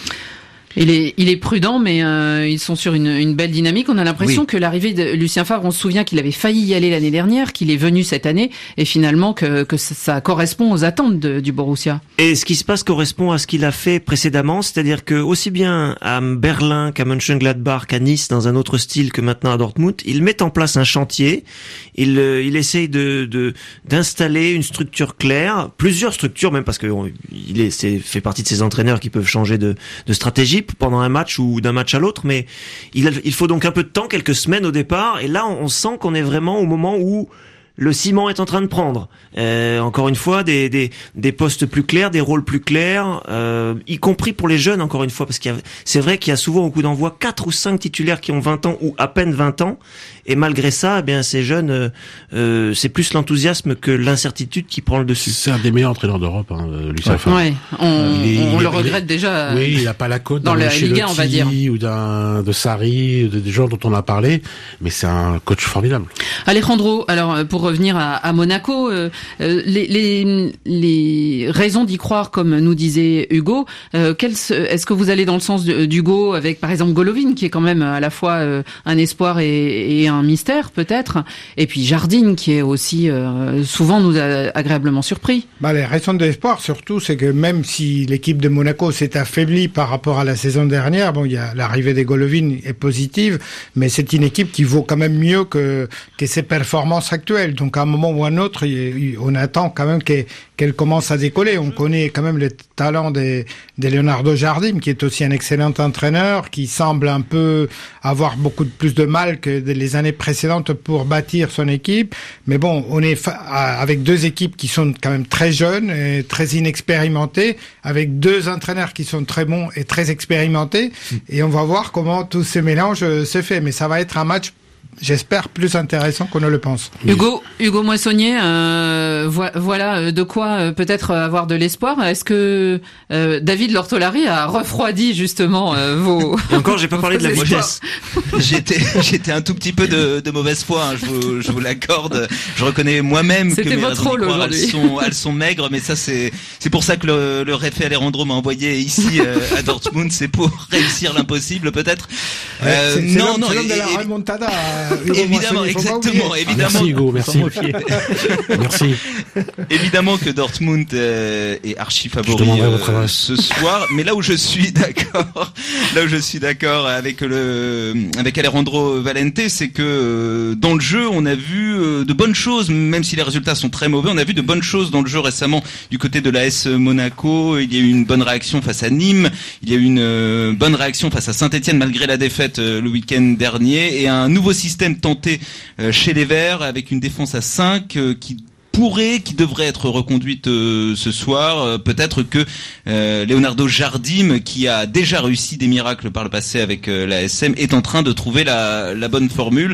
Il est, il est prudent, mais euh, ils sont sur une, une belle dynamique. On a l'impression oui. que l'arrivée de Lucien Favre, on se souvient qu'il avait failli y aller l'année dernière, qu'il est venu cette année, et finalement que, que ça, ça correspond aux attentes de, du Borussia. Et ce qui se passe correspond à ce qu'il a fait précédemment, c'est-à-dire que aussi bien à Berlin qu'à Mönchengladbach, qu'à Nice, dans un autre style que maintenant à Dortmund, il met en place un chantier, il, il essaye de, de d'installer une structure claire, plusieurs structures même, parce que il est, c'est, fait partie de ces entraîneurs qui peuvent changer de, de stratégie pendant un match ou d'un match à l'autre, mais il, il faut donc un peu de temps, quelques semaines au départ, et là on, on sent qu'on est vraiment au moment où le ciment est en train de prendre. Euh, encore une fois, des, des, des postes plus clairs, des rôles plus clairs, euh, y compris pour les jeunes, encore une fois, parce qu'il y a, c'est vrai qu'il y a souvent au coup d'envoi quatre ou cinq titulaires qui ont vingt ans ou à peine vingt ans, et malgré ça, eh bien ces jeunes, euh, euh, c'est plus l'enthousiasme que l'incertitude qui prend le dessus. C'est un des meilleurs entraîneurs d'Europe, hein, Lucien Favre. Ouais, on, il est, on il le est, regrette il est, déjà. Oui, il n'a pas la cote dans la Ligue un, on va dire, ou d'un de Sarri, de, des gens dont on a parlé, mais c'est un coach formidable. Alejandro, alors pour revenir à, à Monaco, euh, les, les, les raisons d'y croire, comme nous disait Hugo, euh, quel, est-ce que vous allez dans le sens d'Hugo avec par exemple Golovin, qui est quand même à la fois euh, un espoir et, et un mystère peut-être, et puis Jardim qui est aussi euh, souvent nous a agréablement surpris. Bah, les raisons d'espoir surtout, c'est que même si l'équipe de Monaco s'est affaiblie par rapport à la saison dernière, bon, il y a l'arrivée des Golovin est positive, mais c'est une équipe qui vaut quand même mieux que que ses performances actuelles. Donc à un moment ou à un autre, on attend quand même qu'elle, qu'elle commence à décoller. On connaît quand même le talent de, de Leonardo Jardim, qui est aussi un excellent entraîneur, qui semble un peu avoir beaucoup de, plus de mal que les années précédentes pour bâtir son équipe. Mais bon, on est fa- avec deux équipes qui sont quand même très jeunes et très inexpérimentées, avec deux entraîneurs qui sont très bons et très expérimentés. Et on va voir comment tout ce mélange se fait. Mais ça va être un match, j'espère, plus intéressant qu'on ne le pense. Hugo, Hugo Moissonnier, euh, vo- voilà de quoi euh, peut-être avoir de l'espoir. Est-ce que euh, David Lortolari a refroidi justement euh, vos... Et encore, j'ai pas parlé de la vitesse. J'étais, j'étais un tout petit peu de, de mauvaise foi, hein, je vous, je vous l'accorde. Je reconnais moi-même C'était que mes votre raisons rôle d'y croire, elles aujourd'hui. sont, elles sont maigres, mais ça c'est, c'est pour ça que le, le réfé Alejandro m'a envoyé ici euh, à Dortmund, c'est pour réussir l'impossible peut-être. Ouais, Euh, c'est, c'est non, l'homme, non, c'est l'homme de et- la et- remontada. Hugo évidemment, Moissonnier, faut pas exactement, oublier. évidemment. Merci Hugo, merci. Merci. Évidemment que Dortmund euh, est archi Je favori demanderai euh, votre adresse. ce soir, mais là où je suis d'accord, là où je suis d'accord avec le avec Alejandro Valente, c'est que euh, dans le jeu, on a vu euh, de bonnes choses, même si les résultats sont très mauvais, on a vu de bonnes choses dans le jeu récemment du côté de l'A S Monaco. Il y a eu une bonne réaction face à Nîmes, il y a eu une euh, bonne réaction face à Saint-Etienne malgré la défaite euh, le week-end dernier, et un nouveau système tenté euh, chez les Verts avec une défense à cinq euh, qui pourrait, qui devrait être reconduite euh, ce soir. Euh, peut-être que euh, Leonardo Jardim, qui a déjà réussi des miracles par le passé avec euh, la S M, est en train de trouver la, la bonne formule.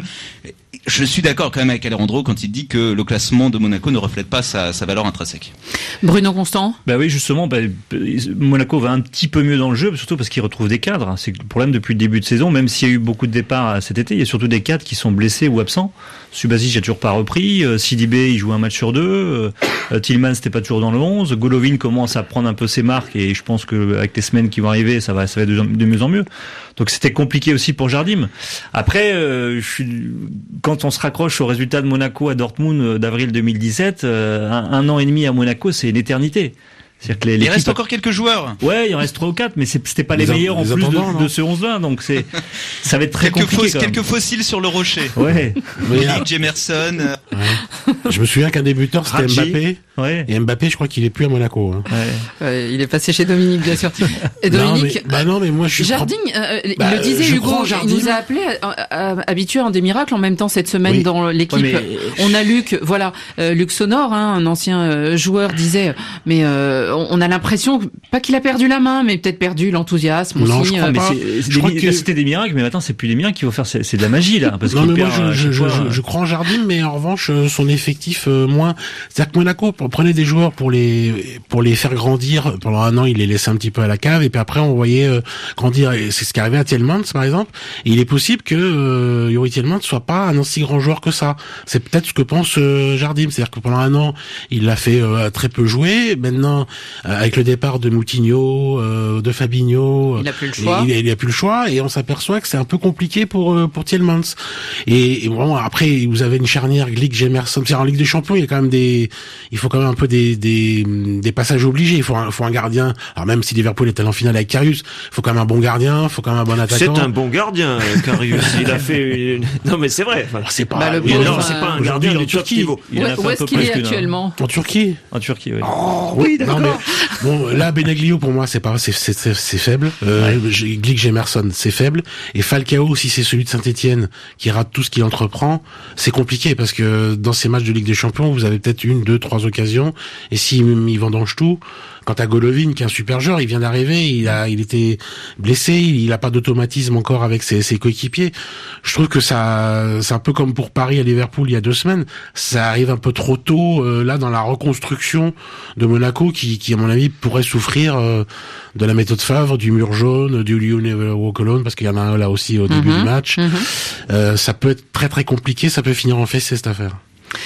Je suis d'accord quand même avec Alejandro quand il dit que le classement de Monaco ne reflète pas sa, sa valeur intrinsèque. Bruno Constant. Bah oui, justement, bah, Monaco va un petit peu mieux dans le jeu, surtout parce qu'il retrouve des cadres. C'est le problème depuis le début de saison, même s'il y a eu beaucoup de départs cet été, il y a surtout des cadres qui sont blessés ou absents. Subasic n'a toujours pas repris, euh, Sidibé il joue un match sur deux, euh, Tillman n'était pas toujours dans le onze, Golovin commence à prendre un peu ses marques et je pense que avec les semaines qui vont arriver, ça va, ça va être de, de mieux en mieux. Donc c'était compliqué aussi pour Jardim. Après, euh, je suis, quand on se raccroche au résultat de Monaco à Dortmund d'avril deux mille dix-sept, euh, un, un an et demi à Monaco, c'est une éternité. C'est-à-dire que les, il reste encore quelques joueurs. Ouais, il en reste trois ou quatre, mais c'est, c'était pas les, les meilleurs en plus de, de ce onze-là, donc c'est, ça va être très quelques compliqué. Foss, quelques fossiles sur le rocher. Ouais. Milik, Jemerson. Ouais. Je me souviens qu'un des buteurs c'était Radji. Mbappé. Ouais. Et Mbappé, je crois qu'il est plus à Monaco. Hein. Ouais. Ouais, il est passé chez Dominique, bien sûr. Et Dominique. Non, mais, bah non, mais moi je suis. Jardim, euh, bah, il le disait Hugo, Jardim. il nous a appelé habitués en des miracles en même temps cette semaine oui. dans l'équipe. Ouais, mais... On a Luc, voilà, euh, Luc Sonor, hein, un ancien euh, joueur, disait, mais euh, on a l'impression pas qu'il a perdu la main, mais peut-être perdu l'enthousiasme non, aussi. Je crois, euh, mais c'est, c'est je crois que c'était des miracles, mais maintenant c'est plus des miracles qu'il faut faire, c'est, c'est de la magie là. Parce non, mais moi perd, je, je, fois, je, je crois en Jardim, mais en revanche son effectif euh, moins. C'est-à-dire que Monaco prenait des joueurs pour les pour les faire grandir. Pendant un an, il les laissait un petit peu à la cave, et puis après on voyait euh, grandir. Et c'est ce qui arrivait à Tielemans par exemple. Et il est possible que euh, Youri Tielemans soit pas un aussi grand joueur que ça. C'est peut-être ce que pense euh, Jardim, c'est-à-dire que pendant un an il l'a fait euh, très peu jouer. Maintenant euh, avec le départ de Moutinho, euh, de Fabinho, il a plus le choix. Il, il a plus le choix, et on s'aperçoit que c'est un peu compliqué pour euh, pour Tielemans. Et, et bon, après vous avez une charnière Glick Jemerson. En Ligue des Champions, il y a quand même des, il faut quand même un peu des des, des passages obligés. Il faut un, faut un gardien. Alors même si Liverpool est allé en finale avec Karius, il faut quand même un bon gardien, il faut quand même un bon attaquant. C'est un bon gardien, Karius. Il a fait. Une... Non mais c'est vrai. Enfin, c'est pas. Bah, le oui, pauvre, non, c'est pas un gardien du top niveau. Où, où est-ce qu'il est actuellement? En Turquie. En Turquie, oui. Oh, oui, d'accord. Non, mais, bon, là, Benaglio pour moi, c'est pas, c'est c'est c'est, c'est faible. Euh, ouais. Glick Jemerson, c'est faible. Et Falcao, si c'est celui de Saint-Etienne qui rate tout ce qu'il entreprend, c'est compliqué parce que dans ces matchs de Ligue des Champions, vous avez peut-être une, deux, trois occasions. Et s'il il vendange tout, quant à Golovin, qui est un super joueur, il vient d'arriver, il a, il était blessé, il, il a pas d'automatisme encore avec ses, ses coéquipiers. Je trouve que ça, c'est un peu comme pour Paris à Liverpool il y a deux semaines. Ça arrive un peu trop tôt, euh, là, dans la reconstruction de Monaco, qui, qui, à mon avis, pourrait souffrir, euh, de la méthode Favre, du mur jaune, du You Never Walk Alone, parce qu'il y en a un là aussi au début mm-hmm. du match. Mm-hmm. Euh, ça peut être très très compliqué, ça peut finir en fessée, cette affaire.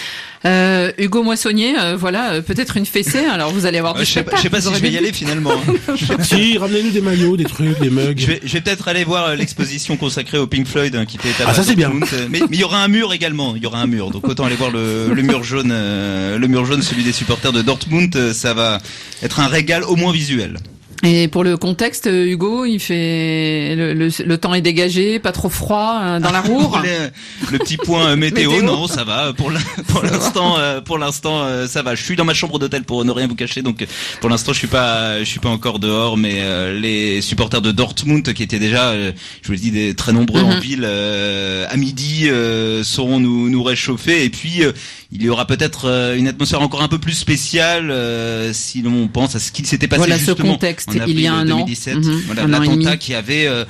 Euh, Hugo Moissonnier, euh, voilà, euh, peut-être une fessée. Alors vous allez avoir du euh, spectacle. Je sais pas si je vais y aller finalement. Hein. Si, ramenez-nous des maillots, des trucs, des mugs. Je vais, je vais peut-être aller voir l'exposition consacrée au Pink Floyd hein, qui était à Ah ça c'est bien. Mais, mais il y aura un mur également. Il y aura un mur. Donc autant aller voir le, le mur jaune, euh, le mur jaune, celui des supporters de Dortmund. Ça va être un régal au moins visuel. Et pour le contexte, Hugo, il fait le, le, le temps est dégagé, pas trop froid euh, dans la Roure. le, le petit point météo, météo, non, ça va. Pour la, pour l'instant, euh, pour l'instant, euh, ça va. Je suis dans ma chambre d'hôtel pour ne rien vous cacher, donc pour l'instant, je suis pas, je suis pas encore dehors. Mais euh, les supporters de Dortmund, qui étaient déjà, euh, je vous le dis, des, très nombreux mm-hmm. en ville, euh, à midi, euh, sauront nous nous réchauffer. Et puis, euh, il y aura peut-être euh, une atmosphère encore un peu plus spéciale euh, si l'on pense à ce qu'il s'était passé voilà justement. Ce contexte. Il y a un deux mille dix-sept, an, mmh, voilà, l'attentat qui avait euh,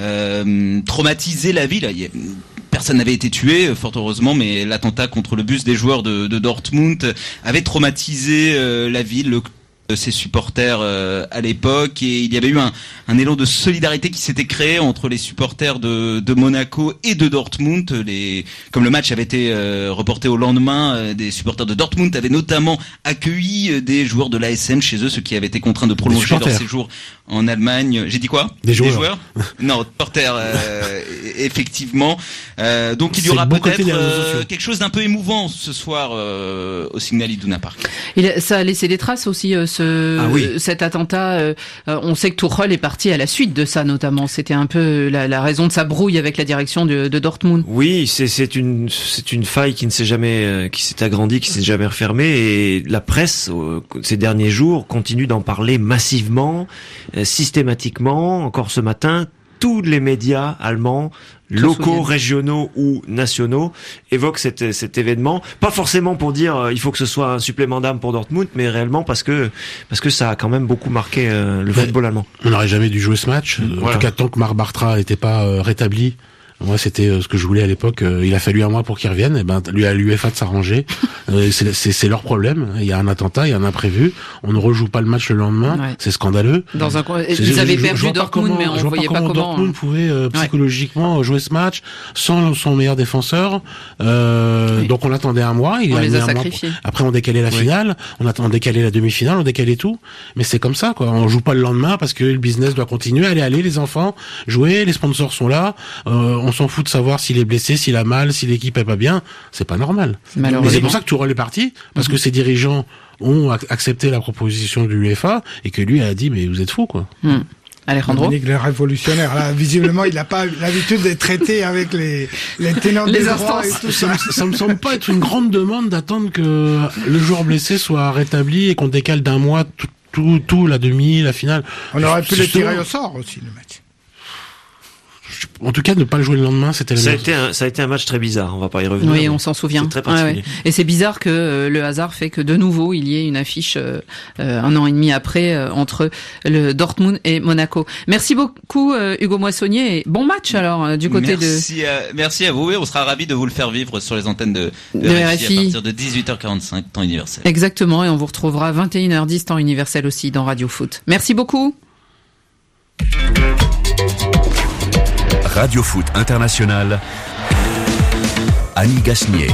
euh, traumatisé la ville. Il y a, personne n'avait été tué, fort heureusement, mais l'attentat contre le bus des joueurs de, de Dortmund avait traumatisé euh, la ville, le de ses supporters euh, à l'époque, et il y avait eu un, un élan de solidarité qui s'était créé entre les supporters de, de Monaco et de Dortmund. Les, comme le match avait été euh, reporté au lendemain, euh, des supporters de Dortmund avaient notamment accueilli euh, des joueurs de l'A S N chez eux, ceux qui avaient été contraints de prolonger leur séjour en Allemagne. J'ai dit quoi? Des joueurs, des joueurs Non, supporters, euh, effectivement. Euh, donc il y aura peut-être euh, quelque chose d'un peu émouvant ce soir euh, au Signal Iduna Park. Il, ça a laissé des traces aussi. Euh, Ce, ah oui. cet attentat, euh, on sait que Tuchel est parti à la suite de ça notamment. C'était un peu la, la raison de sa brouille avec la direction de, de Dortmund. Oui, c'est, c'est une c'est une faille qui ne s'est jamais euh, qui s'est agrandie, qui s'est jamais refermée, et la presse euh, ces derniers jours continue d'en parler massivement, euh, systématiquement. Encore ce matin, tous les médias allemands, locaux, régionaux ou nationaux, évoquent cet, cet événement. Pas forcément pour dire euh, il faut que ce soit un supplément d'âme pour Dortmund, mais réellement parce que parce que ça a quand même beaucoup marqué euh, le mais football allemand. On n'aurait jamais dû jouer ce match. Voilà. En tout cas, tant que Marc Bartra n'était pas euh, rétabli. Moi, c'était euh, ce que je voulais à l'époque. Euh, il a fallu un mois pour qu'il revienne. Et ben, lui à l'UEFA de s'arranger. euh, c'est, c'est, c'est leur problème. Il y a un attentat, il y a un imprévu. On ne rejoue pas le match le lendemain. Ouais. C'est scandaleux. Dans un, c'est, ils avaient je, perdu je Dortmund, comment, mais on voyait pas comment. Dortmund pouvait euh, psychologiquement ouais. jouer ce match sans son meilleur défenseur. Euh, oui. Donc on l'attendait un mois. Il on a les mis a un sacrifiés. Mois. Après on décalait la oui. finale. On attend, on décalait la demi-finale. On décalait tout. Mais c'est comme ça, quoi. On joue pas le lendemain parce que le business doit continuer. Allez, allez, les enfants, jouez. Les sponsors sont là. Euh, on s'en fout de savoir s'il est blessé, s'il a mal, si l'équipe est pas bien, c'est pas normal. Mais c'est pour ça que Tuchel est parti, parce mm-hmm. que ses dirigeants ont accepté la proposition de l'UEFA et que lui a dit mais vous êtes fous quoi. Mm. Alejandro, Dominique, le révolutionnaire, là, visiblement, il n'a pas l'habitude d'être traité avec les les tenants les des instances. Et tout ça. ça. Ça me semble pas être une grande demande d'attendre que le joueur blessé soit rétabli et qu'on décale d'un mois tout, tout, tout la demi, la finale. On aurait pu le tirer au sort aussi le match. En tout cas, ne pas le jouer le lendemain, c'était la ça a été un, ça a été un match très bizarre. On va pas y revenir. Oui, on s'en souvient. C'est très particulier. Ouais, ouais. Et c'est bizarre que euh, le hasard fait que de nouveau il y ait une affiche euh, euh, un an et demi après euh, entre le Dortmund et Monaco. Merci beaucoup euh, Hugo Moissonnier. Et bon match alors euh, du côté merci de. À, merci à vous. Oui, on sera ravis de vous le faire vivre sur les antennes de, de, de R F I, R F I à partir de dix-huit heures quarante-cinq temps universel. Exactement, et on vous retrouvera à vingt et une heures dix temps universel aussi dans Radio Foot. Merci beaucoup. Radio Foot International, Annie Gasnier.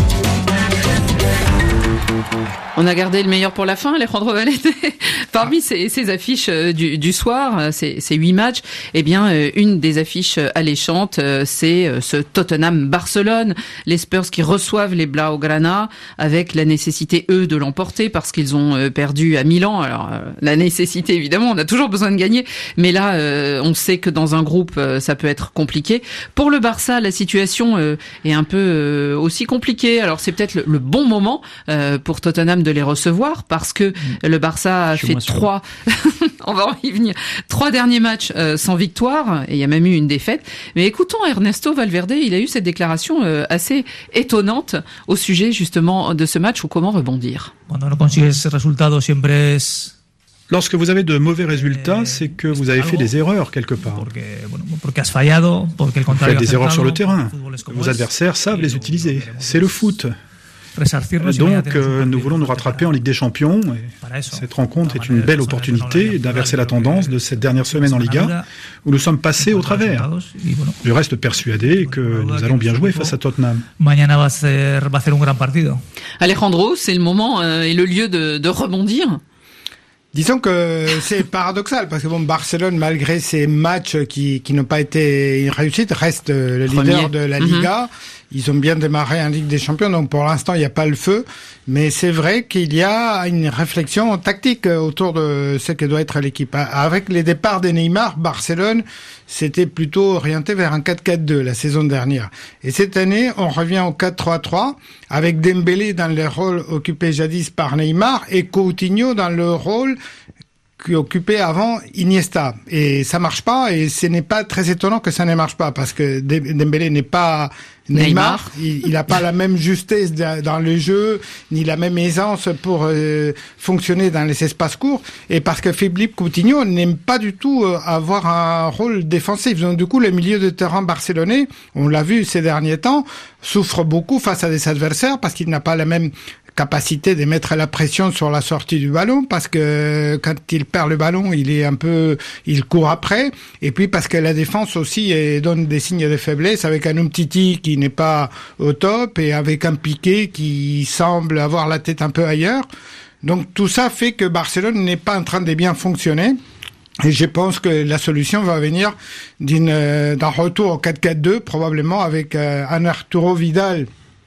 On a gardé le meilleur pour la fin, Alejandro Valente. Parmi ces, ces affiches du, du soir, ces, ces huit matchs, eh bien, une des affiches alléchantes, c'est ce Tottenham-Barcelone. Les Spurs qui reçoivent les Blaugrana avec la nécessité, eux, de l'emporter parce qu'ils ont perdu à Milan. Alors, la nécessité, évidemment, on a toujours besoin de gagner. Mais là, on sait que dans un groupe, ça peut être compliqué. Pour le Barça, la situation est un peu aussi compliquée. Alors, c'est peut-être le, le bon moment pour Tottenham de les recevoir parce que le Barça a fait trois, on va y venir, trois derniers matchs euh, sans victoire et il y a même eu une défaite. Mais écoutons Ernesto Valverde, il a eu cette déclaration euh, assez étonnante au sujet justement de ce match ou comment rebondir. Lorsque vous avez de mauvais résultats, c'est que vous avez fait des erreurs quelque part. Vous faites des erreurs sur le terrain. Vos adversaires savent les utiliser. C'est le foot. Donc, euh, nous voulons nous rattraper en Ligue des Champions. Et cette rencontre est une belle opportunité d'inverser la tendance de cette dernière semaine en Liga, où nous sommes passés au travers. Je reste persuadé que nous allons bien jouer face à Tottenham. Alejandro, c'est le moment euh, et le lieu de, de rebondir. Disons que c'est paradoxal parce que bon, Barcelone, malgré ces matchs qui, qui n'ont pas été une réussite, reste le Premier. leader de la Liga. Mm-hmm. Ils ont bien démarré en Ligue des Champions, donc pour l'instant, il n'y a pas le feu. Mais c'est vrai qu'il y a une réflexion tactique autour de ce que doit être l'équipe. Avec les départs de Neymar, Barcelone s'était plutôt orienté vers un quatre quatre deux la saison dernière. Et cette année, on revient au quatre trois trois avec Dembélé dans le rôle occupé jadis par Neymar et Coutinho dans le rôle qui occupait avant Iniesta. Et ça marche pas, et ce n'est pas très étonnant que ça ne marche pas, parce que Dembélé n'est pas Neymar, Neymar. il n'a pas la même justesse dans le jeu, ni la même aisance pour euh, fonctionner dans les espaces courts, et parce que Philippe Coutinho n'aime pas du tout euh, avoir un rôle défensif. Donc du coup, le milieu de terrain barcelonais, on l'a vu ces derniers temps, souffre beaucoup face à des adversaires, parce qu'il n'a pas la même capacité de mettre la pression sur la sortie du ballon, parce que quand il perd le ballon, il est un peu, il court après, et puis parce que la défense aussi eh, donne des signes de faiblesse avec un Umtiti qui n'est pas au top et avec un Piqué qui semble avoir la tête un peu ailleurs. Donc tout ça fait que Barcelone n'est pas en train de bien fonctionner. Et je pense que la solution va venir d'une, euh, d'un retour au quatre quatre deux, probablement avec euh, un Arturo Vidal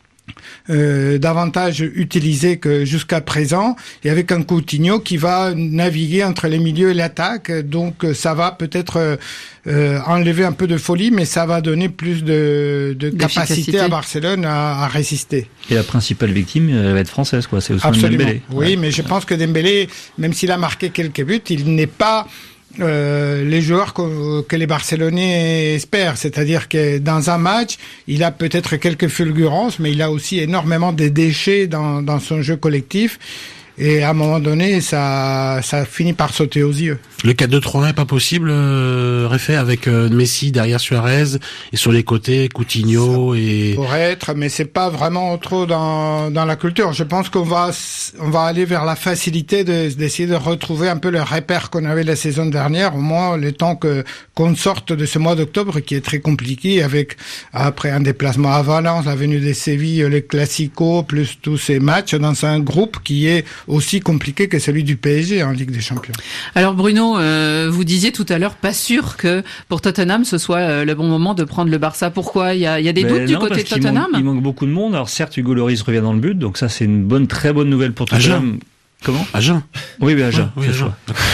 Euh, davantage utilisé que jusqu'à présent, et avec un Coutinho qui va naviguer entre les milieux et l'attaque. Donc ça va peut-être euh, enlever un peu de folie, mais ça va donner plus de, de capacité à Barcelone à, à résister. Et la principale victime, elle va être française, quoi. C'est Ousmane Dembélé. Oui, ouais. Mais je pense que Dembélé, même s'il a marqué quelques buts, il n'est pas Euh, les joueurs que, que les Barcelonais espèrent, c'est-à-dire que dans un match, il a peut-être quelques fulgurances, mais il a aussi énormément de déchets dans, dans son jeu collectif. Et à un moment donné, ça, ça finit par sauter aux yeux. Le quatre deux trois un est pas possible, euh, Réfé, avec euh, Messi derrière Suarez et sur les côtés Coutinho ça et. Pourrait être, mais c'est pas vraiment trop dans dans la culture. Je pense qu'on va on va aller vers la facilité de d'essayer de retrouver un peu le repère qu'on avait la saison dernière, au moins le temps que qu'on sorte de ce mois d'octobre qui est très compliqué, avec après un déplacement à Valence, la venue de Séville, les Clasico, plus tous ces matchs dans un groupe qui est aussi compliqué que celui du P S G en Ligue des Champions. Alors Bruno, euh, vous disiez tout à l'heure, pas sûr que pour Tottenham ce soit euh, le bon moment de prendre le Barça. Pourquoi ? Il y a, il y a des Mais doutes non, du côté de Tottenham ? Il manque, il manque beaucoup de monde. Alors certes, Hugo Lloris revient dans le but, donc ça c'est une bonne, très bonne nouvelle pour Tottenham. Comment ? Agen. Oui, oui, Agen. Ouais, oui, Agen.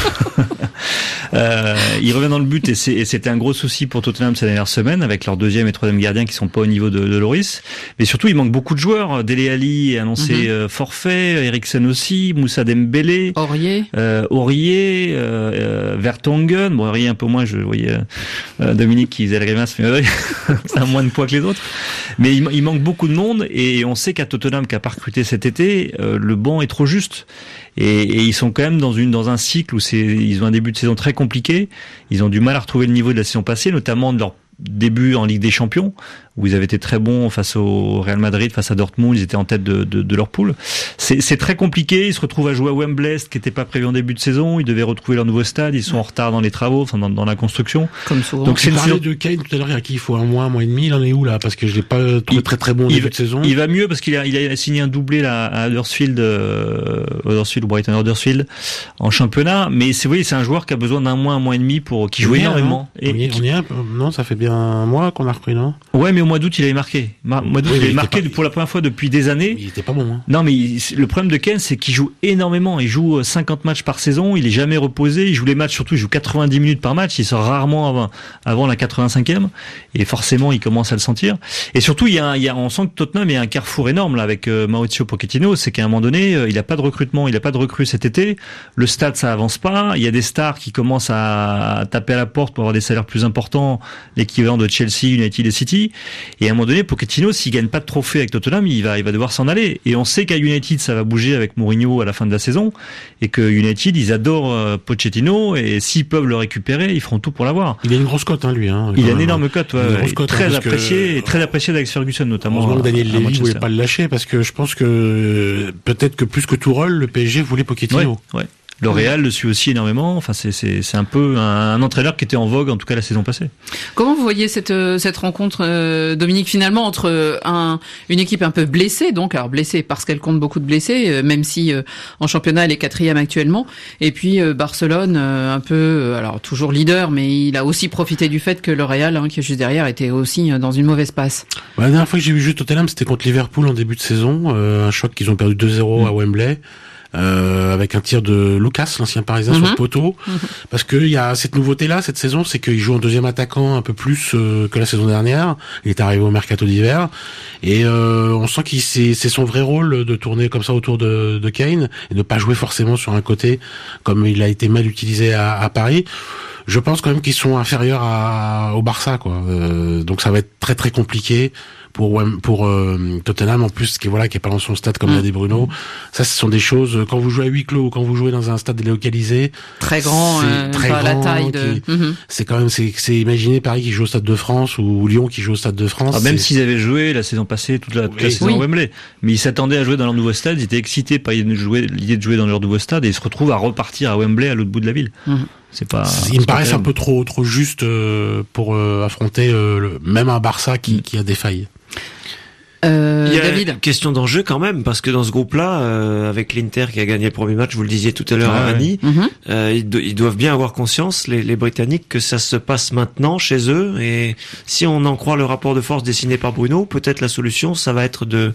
Euh, il revient dans le but et, c'est, et c'était un gros souci pour Tottenham ces dernières semaines avec leur deuxième et troisième gardien qui sont pas au niveau de, de Lloris. Mais surtout, il manque beaucoup de joueurs. Dele Alli est annoncé mm-hmm. euh, forfait, Eriksen aussi, Moussa Dembélé, Aurier, euh, Aurier, euh, euh, Vertonghen. Bon, Aurier un peu moins. Je voyais euh, Dominique qui faisait la grimace, mais euh, ça a moins de poids que les autres. Mais il, il manque beaucoup de monde et on sait qu'à Tottenham, qui a pas recruté cet été, euh, le banc est trop juste. Et, et ils sont quand même dans une dans un cycle où c'est ils ont un début de saison très compliqué. Ils ont du mal à retrouver le niveau de la saison passée, notamment de leur début en Ligue des Champions, où ils avaient été très bons face au Real Madrid, face à Dortmund, ils étaient en tête de, de, de leur poule. C'est, c'est très compliqué, ils se retrouvent à jouer à Wembley, ce qui n'était pas prévu en début de saison, ils devaient retrouver leur nouveau stade, ils sont en retard dans les travaux, enfin dans, dans la construction. Comme souvent. Donc c'est une saison de Kane tout à l'heure, à qui il faut un mois, un mois et demi, il en est où là ? Parce que je l'ai pas trouvé il, très très bon au début de saison. Il va mieux parce qu'il a, il a signé un doublé là, à Huddersfield, euh, Huddersfield ou Brighton Huddersfield en championnat, mais c'est, vous voyez, c'est un joueur qui a besoin d'un mois, un mois et demi pour, qui joue énormément. Et on y est, on y est un peu, non, ça fait bien un mois qu'on a repris, non ? Ouais, mais au mois d'août, il avait marqué. Au mois d'août, oui, il avait marqué pas... pour la première fois depuis des années. Il était pas bon, hein. Non, mais il... le problème de Kane, c'est qu'il joue énormément. Il joue cinquante matchs par saison. Il est jamais reposé. Il joue les matchs, surtout, il joue quatre-vingt-dix minutes par match. Il sort rarement avant, avant la quatre-vingt-cinquième. Et forcément, il commence à le sentir. Et surtout, il y a, un, il y a on sent que Tottenham est un carrefour énorme, là, avec euh, Mauricio Pochettino. C'est qu'à un moment donné, euh, il a pas de recrutement. Il a pas de recrue cet été. Le stade, ça avance pas. Il y a des stars qui commencent à, à taper à la porte pour avoir des salaires plus importants. L'équivalent de Chelsea, United et City. Et à un moment donné, Pochettino, s'il gagne pas de trophée avec Tottenham, il va, il va devoir s'en aller. Et on sait qu'à United, ça va bouger avec Mourinho à la fin de la saison. Et que United, ils adorent euh, Pochettino. Et s'ils peuvent le récupérer, ils feront tout pour l'avoir. Il a une grosse cote, hein, lui. Hein, il a une énorme cote, ouais, une grosse cote, très hein, apprécié, que... et très apprécié d'Alex Ferguson, notamment. Heureusement que Daniel à, à Levy voulait pas le lâcher, parce que je pense que peut-être que plus que Tourelle, le P S G voulait Pochettino. Ouais, ouais. Le Real le suit aussi énormément. Enfin, c'est, c'est, c'est un peu un, un entraîneur qui était en vogue, en tout cas la saison passée. Comment vous voyez cette, cette rencontre, euh, Dominique, finalement, entre un, une équipe un peu blessée, donc, alors blessée parce qu'elle compte beaucoup de blessés, euh, même si euh, en championnat elle est quatrième actuellement, et puis euh, Barcelone, euh, un peu, euh, alors toujours leader, mais il a aussi profité du fait que le Real, hein, qui est juste derrière, était aussi euh, dans une mauvaise passe. Ouais, la dernière fois que j'ai vu jouer Tottenham, c'était contre Liverpool en début de saison, euh, un choc qu'ils ont perdu deux zéro mmh. à Wembley. Euh, avec un tir de Lucas, l'ancien Parisien, mm-hmm. sur le poteau, mm-hmm. parce que il y a cette nouveauté-là cette saison, c'est qu'il joue en deuxième attaquant un peu plus euh, que la saison dernière. Il est arrivé au mercato d'hiver et euh, on sent qu'il c'est, c'est son vrai rôle de tourner comme ça autour de, de Kane et de pas jouer forcément sur un côté comme il a été mal utilisé à, à Paris. Je pense quand même qu'ils sont inférieurs à, au Barça, quoi. Euh, donc ça va être très très compliqué pour pour euh, Tottenham en plus, qui voilà qui est pas dans son stade comme l'a dit Bruno. Ça, ce sont des choses quand vous jouez à huis clos ou quand vous jouez dans un stade délocalisé, très grand, c'est euh, très pas grand, la taille de. Qui, mm-hmm. C'est quand même c'est c'est imaginer Paris qui joue au Stade de France ou Lyon qui joue au Stade de France. Alors même s'ils avaient joué la saison passée toute la, toute la saison oui. Wembley, mais ils s'attendaient à jouer dans leur nouveau stade, ils étaient excités par l'idée de jouer, l'idée de jouer dans leur nouveau stade et ils se retrouvent à repartir à Wembley à l'autre bout de la ville. Mm-hmm. C'est pas. Il me paraît un peu trop trop juste euh, pour euh, affronter euh, le, même un Barça qui, qui a des failles. Euh, il y a David. Une question d'enjeu quand même, parce que dans ce groupe-là, euh, avec l'Inter qui a gagné le premier match, vous le disiez tout à l'heure ah, à Annie, ouais. mm-hmm. euh, ils, do- ils doivent bien avoir conscience, les, les Britanniques, que ça se passe maintenant chez eux. Et si on en croit le rapport de force dessiné par Bruno, peut-être la solution, ça va être de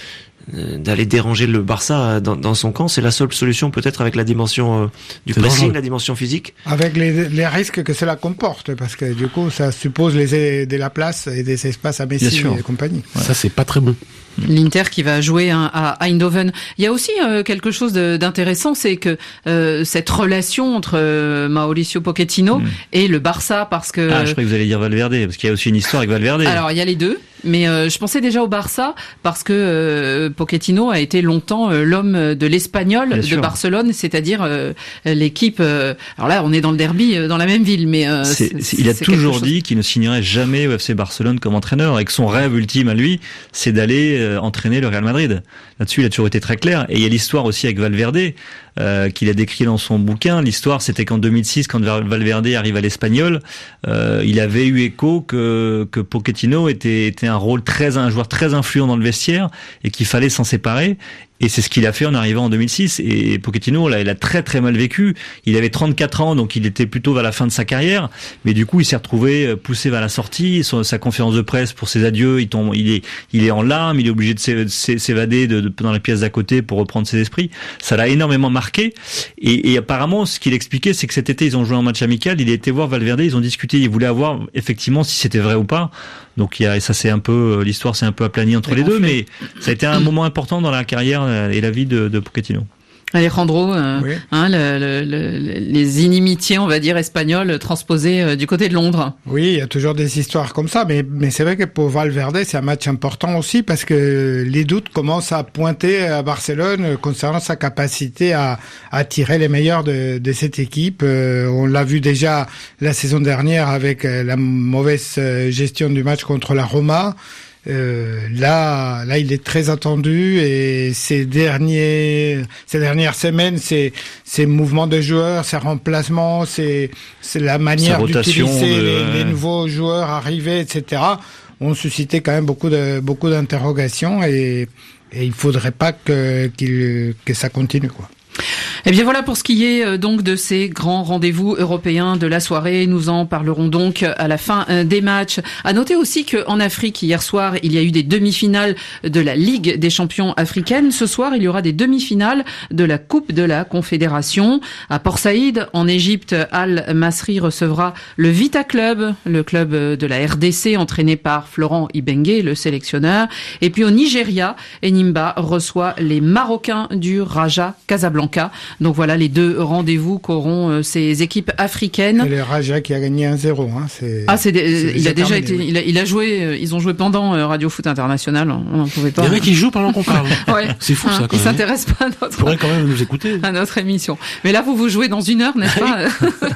d'aller déranger le Barça dans, dans son camp. C'est la seule solution peut-être avec la dimension euh, du c'est pressing, dangereux. La dimension physique. Avec les, les risques que cela comporte, parce que du coup ça suppose les, de la place et des espaces à Messi et compagnie. Ouais. Ça c'est pas très bon. L'Inter qui va jouer hein, à Eindhoven. Il y a aussi euh, quelque chose de, d'intéressant, c'est que euh, cette relation entre euh, Mauricio Pochettino mm. et le Barça, parce que... Ah, je croyais que vous alliez dire Valverde, parce qu'il y a aussi une histoire avec Valverde. Alors, il y a les deux, mais euh, je pensais déjà au Barça, parce que euh, Pochettino a été longtemps euh, l'homme de l'Espagnol Bien de sûr. Barcelone, c'est-à-dire euh, l'équipe... Euh, alors là, on est dans le derby, euh, dans la même ville, mais... Euh, c'est, c'est, c'est, il a c'est toujours chose... dit qu'il ne signerait jamais au F C Barcelone comme entraîneur, et que son rêve ultime à lui, c'est d'aller... entraîner le Real Madrid. Là-dessus, il a toujours été très clair. Et il y a l'histoire aussi avec Valverde, euh, qu'il a décrit dans son bouquin. L'histoire, c'était qu'en deux mille six, quand Valverde arrive à l'Espagnol, euh, il avait eu écho que, que Pochettino était, était un rôle très, un joueur très influent dans le vestiaire et qu'il fallait s'en séparer. Et c'est ce qu'il a fait en arrivant en deux mille six. Et Pochettino, là, il a très très mal vécu. Il avait trente-quatre ans, donc il était plutôt vers la fin de sa carrière. Mais du coup, il s'est retrouvé poussé vers la sortie. Son, sa conférence de presse pour ses adieux, il tombe, il est, il est en larmes. Il est obligé de s'évader de, de, dans les pièces d'à côté pour reprendre ses esprits. Ça l'a énormément marqué. Et, et apparemment, ce qu'il expliquait, c'est que cet été, ils ont joué un match amical. Il a été voir Valverde. Ils ont discuté. Ils voulaient avoir effectivement si c'était vrai ou pas. Donc il y a, ça c'est un peu, l'histoire s'est un peu aplanie entre les deux, mais ça a été un moment important dans la carrière et la vie de, de Pochettino. Alejandro, euh, oui. hein, le, le, le, les inimitiés, on va dire, espagnoles transposées euh, du côté de Londres. Oui, il y a toujours des histoires comme ça, mais, mais c'est vrai que pour Valverde, c'est un match important aussi parce que les doutes commencent à pointer à Barcelone concernant sa capacité à, à tirer les meilleurs de, de cette équipe. Euh, on l'a vu déjà la saison dernière avec la mauvaise gestion du match contre la Roma. Euh, là, là, il est très attendu et ces derniers, ces dernières semaines, ces, ces mouvements de joueurs, ces remplacements, c'est, c'est la manière d'utiliser de... les, les nouveaux joueurs arrivés, et cetera ont suscité quand même beaucoup de, beaucoup d'interrogations et, et il faudrait pas que, qu'il, que ça continue, quoi. Eh bien voilà pour ce qui est euh, donc de ces grands rendez-vous européens de la soirée. Nous en parlerons donc à la fin euh, des matchs. À noter aussi qu'en Afrique, hier soir, il y a eu des demi-finales de la Ligue des champions africaine. Ce soir, il y aura des demi-finales de la Coupe de la Confédération. À Port Saïd, en Égypte, Al Masry recevra le Vita Club, le club de la R D C entraîné par Florent Ibenge, le sélectionneur. Et puis au Nigeria, Enyimba reçoit les Marocains du Raja Casablanca. Donc voilà les deux rendez-vous qu'auront euh, ces équipes africaines. Et le Raja qui a gagné un zéro. Hein, c'est, ah, c'est, des, c'est il a déjà terminé, été, oui. il, a, il a joué, euh, ils ont joué pendant euh, Radio Foot International. On n'en pouvait pas. Il y en a qui jouent pendant qu'on parle. Ouais. C'est fou hein, ça. Quand ils même. s'intéressent pas à notre. Ils pourraient quand même nous écouter. À notre émission. Mais là, vous vous jouez dans une heure, n'est-ce pas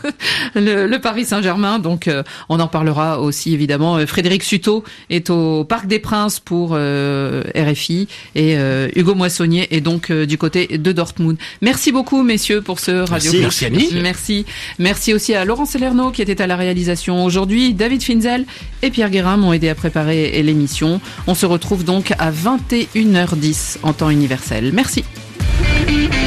le, le Paris Saint-Germain. Donc, euh, on en parlera aussi évidemment. Frédéric Suto est au Parc des Princes pour euh, R F I et euh, Hugo Moissonnier est donc euh, du côté de Dortmund. Merci beaucoup, messieurs, pour ce Radio Foot. Merci, Annie. Merci. Merci aussi à Laurent Salerno qui était à la réalisation aujourd'hui. David Finzel et Pierre Guérin m'ont aidé à préparer l'émission. On se retrouve donc à vingt et une heures dix en temps universel. Merci.